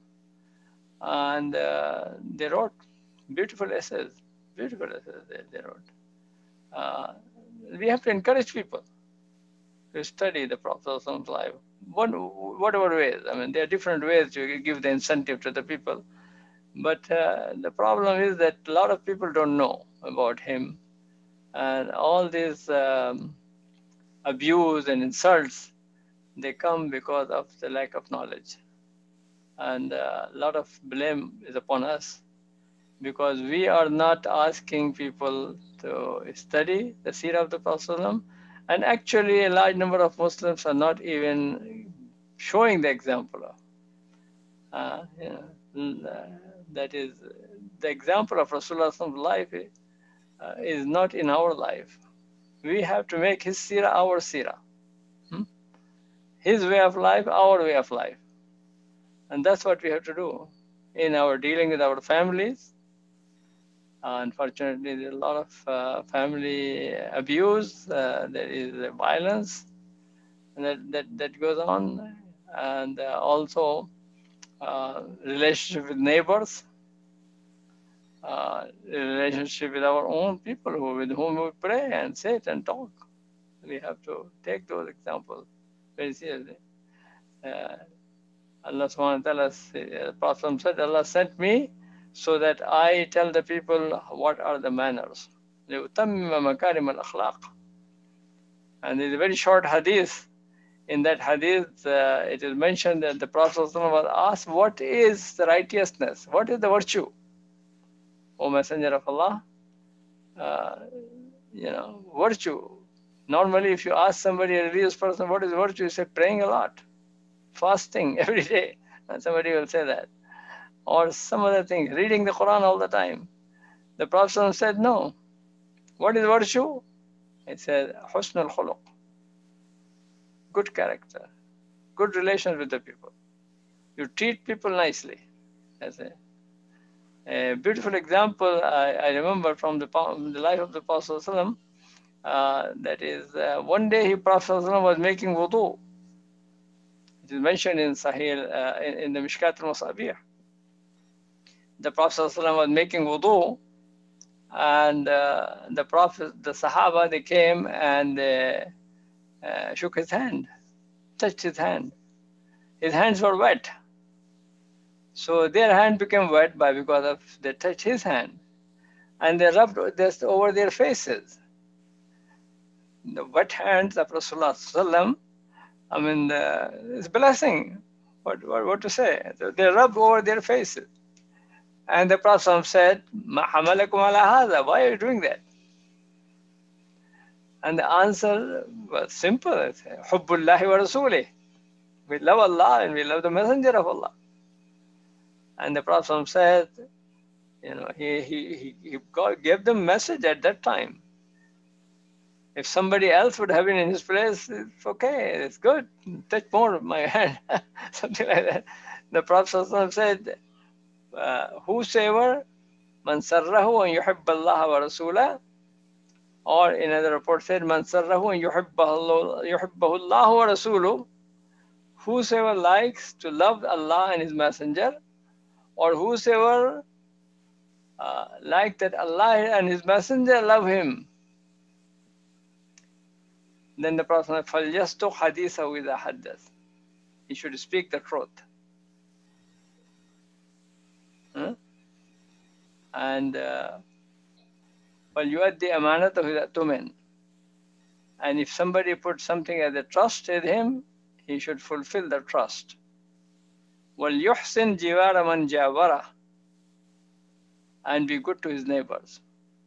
and uh, they wrote beautiful essays. Beautiful essays they, they wrote. Uh, we have to encourage people to study the Prophet's life. One, whatever ways. I mean, there are different ways to give the incentive to the people. But uh, the problem is that a lot of people don't know about him. And all these um, abuse and insults, they come because of the lack of knowledge. And uh, a lot of blame is upon us because we are not asking people to study the seerah of the Prophet. And actually, a large number of Muslims are not even showing the example of. Uh, you know, that is, the example of Rasulullah's life uh, is not in our life. We have to make his seerah our seerah. Hmm? His way of life, our way of life. And that's what we have to do in our dealing with our families. Uh, unfortunately, there's a lot of uh, family abuse, uh, there is uh, violence that, that, that goes on, and uh, also uh, relationship with neighbors, uh, relationship with our own people who, with whom we pray and sit and talk. We have to take those examples very seriously. Uh, Allah subhanahu wa ta'ala, uh, Prophet said, Allah sent me so that I tell the people what are the manners. And there's a very short hadith. In that hadith, uh, it is mentioned that the Prophet was asked, what is the righteousness? What is the virtue? O Messenger of Allah, uh, you know, virtue. Normally, if you ask somebody, a religious person, what is virtue? You say, praying a lot, fasting every day. And somebody will say that. Or some other thing, reading the Quran all the time. The Prophet said, no. What is virtue? He said, husn al-khuluq. Good character, good relations with the people. You treat people nicely. That's a, a beautiful example I, I remember from the, the life of the Prophet ﷺ, uh, that is, uh, one day he Prophet ﷺ was making wudu. It is mentioned in Sahih, uh, in, in the Mishkat al-Masabih. The Prophet ﷺ was making wudu, and uh, the Prophet, the Sahaba, they came and they uh, shook his hand, touched his hand. His hands were wet. So their hand became wet by because of they touched his hand, and they rubbed this over their faces. The wet hands of Rasulullah, I mean, the, it's blessing. What, what what to say? So they rubbed over their faces, and the Prophet said, "Ma hamalakum ala hadha? Why are you doing that?" And the answer was simple: "Hubbullahi wa rasulih." We love Allah and we love the Messenger of Allah. And the Prophet said, you know, he, he, he God gave them message at that time. If somebody else would have been in his place, it's okay, it's good. Touch more of my hand, something like that. The Prophet said, uh, whosoever man sarrahu an yuhibba Allah wa rasulah, or in another report said, man sarrahu an yuhibbahu Allah wa rasuluh, whosoever likes to love Allah and His Messenger, or whosoever uh, like that Allah and His Messenger love him, then the Prophet said, فَلْيَسْتُقْ حَدِيثَهُ إِذَا حَدَّثَ. He should speak the truth. Huh? And وَلْيُؤَدِّ أَمَانَتَهُ إِذَا تُمِنَ. And if somebody puts something as a trust in him, he should fulfill the trust. وَلْيُحْسِنْ جِوَارَ مَنْ جَاوَرَهُ. And be good to his neighbors.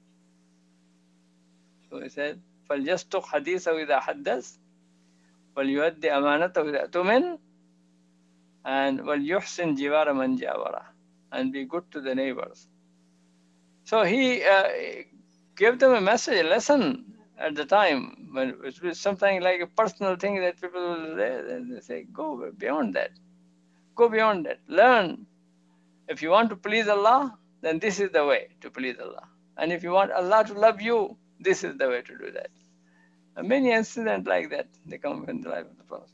So he said, فَلْيَسْتُقْ حَدِيثَهُ إِذَا حَدَّثَ وَلْيُؤَدِّ أَمَانَتَهُ إِذَا تُمِنَ and وَلْيُحْسِنْ جِوَارَ مَنْ جَاوَرَهُ, and be good to the neighbors. So he uh, gave them a message, a lesson at the time, when it was something like a personal thing that people will say, they say, go beyond that. Go beyond that. Learn. If you want to please Allah, then this is the way to please Allah. And if you want Allah to love you, this is the way to do that. And many incidents like that, they come in the life of the Prophet.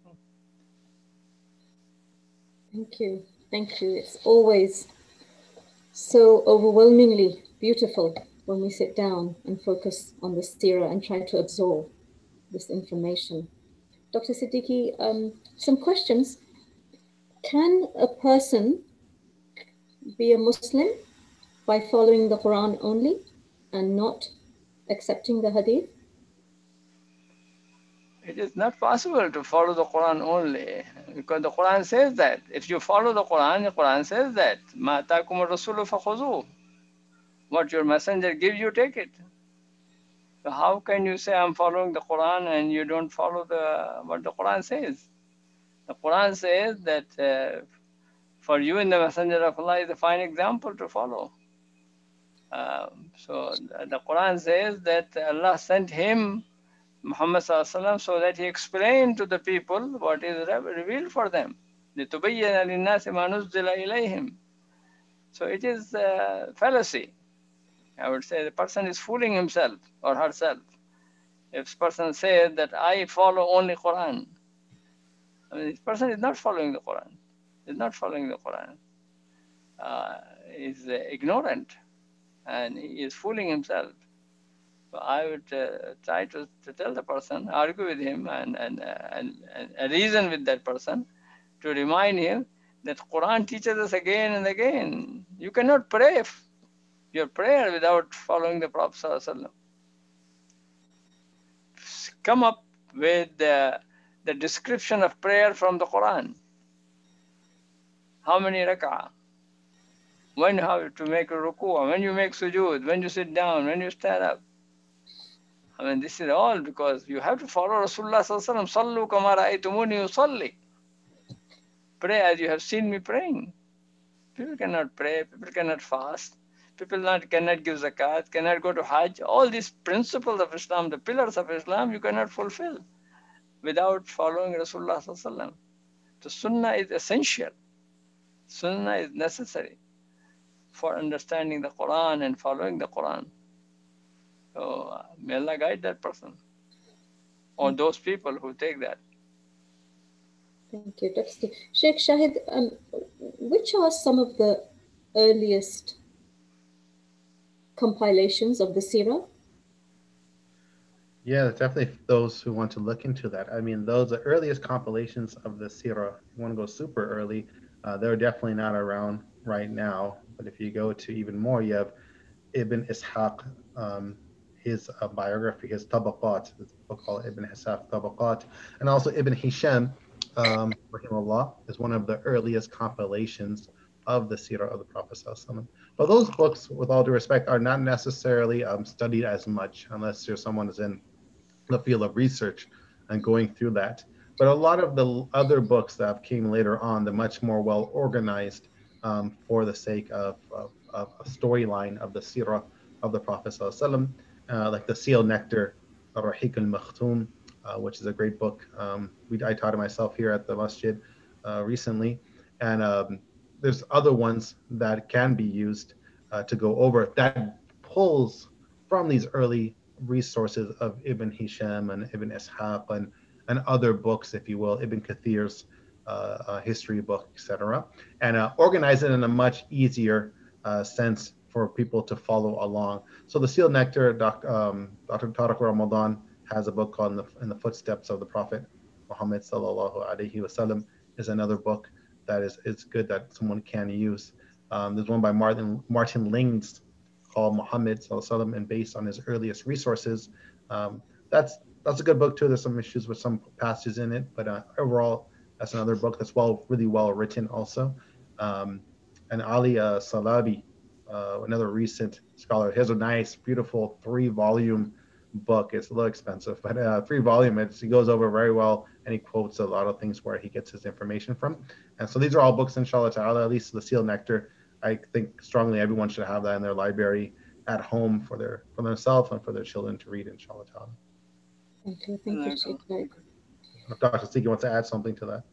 Thank you. Thank you. It's always so overwhelmingly beautiful when we sit down and focus on the seerah and try to absorb this information. Doctor Siddiqui, um, some questions. Can a person be a Muslim by following the Quran only and not accepting the Hadith? It is not possible to follow the Quran only, because the Quran says that. If you follow the Quran, the Quran says that. مَا أَتَاكُمُ الرَّسُولُ فَخُذُوهُ. What your messenger gives you, take it. So how can you say I'm following the Quran and you don't follow the what the Quran says? The Quran says that uh, for you and the messenger of Allah is a fine example to follow. Uh, so the Quran says that Allah sent him, Muhammad sallallahu alaihi wasallam, so that he explained to the people what is revealed for them. لِتُبَيِّنَ لِلنَّاسِ مَا نُزِّلَ إِلَيْهِمْ. So it is uh, fallacy. I would say the person is fooling himself or herself. If person says that I follow only Quran, I mean, this person is not following the Quran. Is not following the Quran. Uh, is uh, ignorant, and he is fooling himself. So I would uh, try to, to tell the person, argue with him, and and, uh, and and reason with that person to remind him that Quran teaches us again and again. You cannot pray your prayer without following the Prophet sallallahu alaihi wasallam. Come up with the, the description of prayer from the Quran. How many rak'ah? When how to make a ruku', when you make sujood, when you sit down, when you stand up. I mean, this is all because you have to follow Rasulullah sallallahu alaihi wasallam. Sallu kama ra'aytumuni usalli. Pray as you have seen me praying. People cannot pray, people cannot fast, people not, cannot give zakat, cannot go to Hajj. All these principles of Islam, the pillars of Islam, you cannot fulfill without following Rasulullah sallallahu alaihi wasallam. So Sunnah is essential. Sunnah is necessary for understanding the Quran and following the Quran. So uh, may Allah guide that person or those people who take that. Thank you, Doctor Sheikh Shahid, um, which are some of the earliest compilations of the seerah? Yeah, definitely those who want to look into that. I mean, those are earliest compilations of the seerah. If you want to go super early, uh, they're definitely not around right now. But if you go to even more, you have Ibn Ishaq, um, his uh, biography, his Tabaqat, his book called Ibn Ishaq Tabaqat, and also Ibn Hisham, um, rahimahullah, is one of the earliest compilations of the seerah of the Prophet ﷺ. But those books, with all due respect, are not necessarily um, studied as much unless you're someone who's in the field of research and going through that. But a lot of the other books that came later on, they're much more well organized um, for the sake of, of, of a storyline of the seerah of the Prophet ﷺ, uh, like the Seal Nectar, Ar-Rahiq al-Makhtum, uh, which is a great book. Um, we, I taught it myself here at the masjid uh, recently. And um, there's other ones that can be used uh, to go over that pulls from these early resources of Ibn Hisham and Ibn Ishaq and, and other books, if you will, Ibn Kathir's uh, uh, history book, et cetera, and uh, organize it in a much easier uh, sense for people to follow along. So the Seal Nectar, Doc, um, Doctor Tariq Ramadan has a book called In the, In the Footsteps of the Prophet Muhammad sallallahu alaihi wasallam, is another book that is it's good that someone can use. Um, there's one by Martin Martin Lings called Muhammad sallallahu alaihi wasallam, and based on his earliest resources. Um, that's that's a good book too. There's some issues with some passages in it, but uh, overall, that's another book that's well, really well written also. Um, and Ali uh, Salabi, uh, another recent scholar, he has a nice, beautiful three-volume book. It's a little expensive, but uh, three volume. It's, he goes over very well, and he quotes a lot of things where he gets his information from. And so these are all books, inshallah ta'ala, at least the Seal Nectar. I think strongly everyone should have that in their library at home for their for themselves and for their children to read, inshallah ta'ala. Thank you. Thank you, Sheikh. If Doctor Siddiqui wants to add something to that.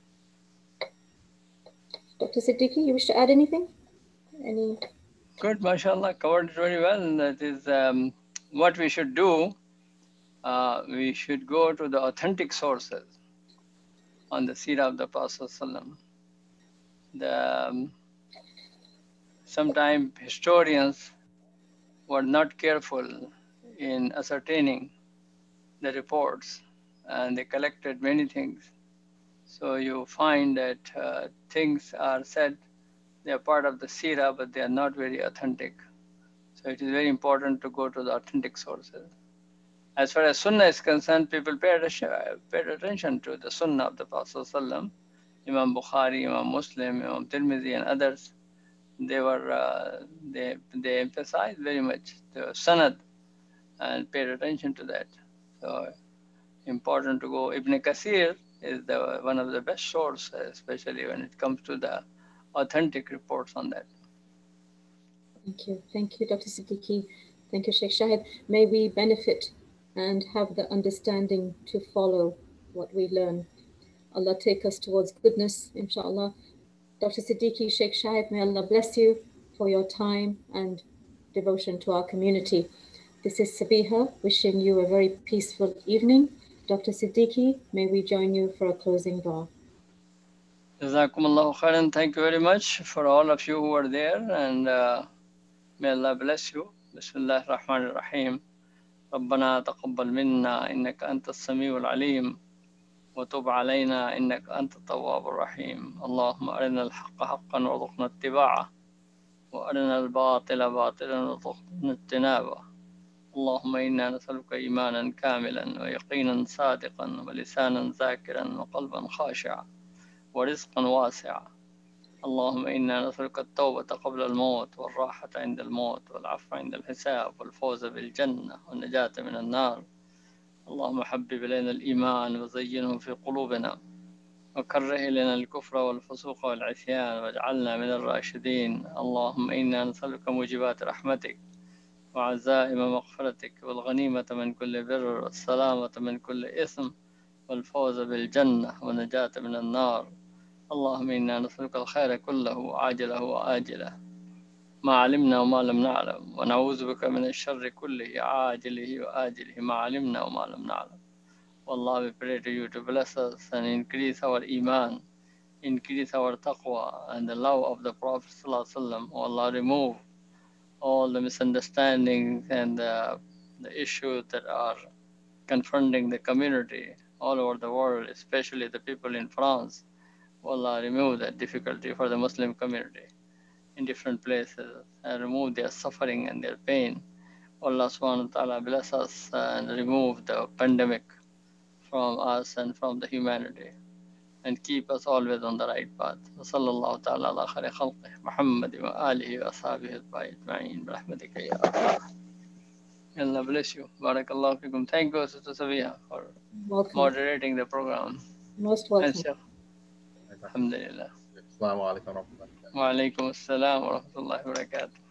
Doctor Siddiqui, you wish to add anything? Any? Good, mashallah, covered it very well. That is um, what we should do. Uh, we should go to the authentic sources on the seerah of the Prophet sallallahu. The um, sometimes historians were not careful in ascertaining the reports, and they collected many things. So you find that uh, things are said, they are part of the seerah, but they are not very authentic. So it is very important to go to the authentic sources. As far as Sunnah is concerned, people paid, paid attention to the Sunnah of the Prophet ﷺ. Imam Bukhari, Imam Muslim, Imam Tirmidhi, and others, they were uh, they they emphasized very much the Sanad and paid attention to that. So important to go. Ibn Kathir is the one of the best sources, especially when it comes to the authentic reports on that. Thank you. Thank you, Doctor Siddiqui. Thank you, Sheikh Shahid. May we benefit and have the understanding to follow what we learn. Allah take us towards goodness, inshallah. Doctor Siddiqui, Sheikh Shahid, may Allah bless you for your time and devotion to our community. This is Sabiha wishing you a very peaceful evening. Doctor Siddiqui, may we join you for a closing dua. Jazakumullahu khairan. Thank you very much for all of you who are there, and uh, may Allah bless you. Bismillahir Rahmanir Rahim. ربنا تقبل منا إنك أنت السميع العليم وتب علينا إنك أنت التواب الرحيم اللهم أرنا الحق حقا وارزقنا اتباعه وأرنا الباطل باطلا وارزقنا اجتنابه اللهم إنا نسألك إيمانا كاملا ويقينا صادقا ولسانا ذاكرا وقلبا خاشعا ورزقا واسعا اللهم إنا نسألك التوبة قبل الموت والراحة عند الموت والعفو عند الحساب والفوز بالجنة والنجاة من النار اللهم حبب إلينا الإيمان وزينه في قلوبنا وكره إلينا الكفر والفسوق والعصيان واجعلنا من الراشدين اللهم إنا نسألك موجبات رحمتك وعزائم مغفرتك والغنيمة من كل بر والسلامة من كل إثم والفوز بالجنة والنجاة من النار اللهم إنا نسألك الخير كله عاجله وآجله ما علمنا وما لم نعلم ونعوذ بك من الشر كله عاجله وآجله ما علمنا وما لم نعلم والله we pray to you to bless us and increase our iman, increase our taqwa and the love of the Prophet ﷺ. Oh Allah, remove all the misunderstandings and the, the issues that are confronting the community all over the world, especially the people in France. Oh Allah, remove that difficulty for the Muslim community in different places and remove their suffering and their pain. Oh Allah subhanahu wa ta'ala bless us and remove the pandemic from us and from the humanity and keep us always on the right path. Sallallahu ta'ala ala khayri khalqih Muhammad wa alihi wa ashabihi ajma'in bi rahmatika ya Allah. Allah bless you. Barakallahu fikum. Thank you, Sister Sabiha, for Welcome. moderating the program. Most welcome. And Alhamdulillah. Assalamu alaikum wa rahmatullahi wa barakatuh. Wa alaikum assalam wa rahmatullahi wa barakatuh.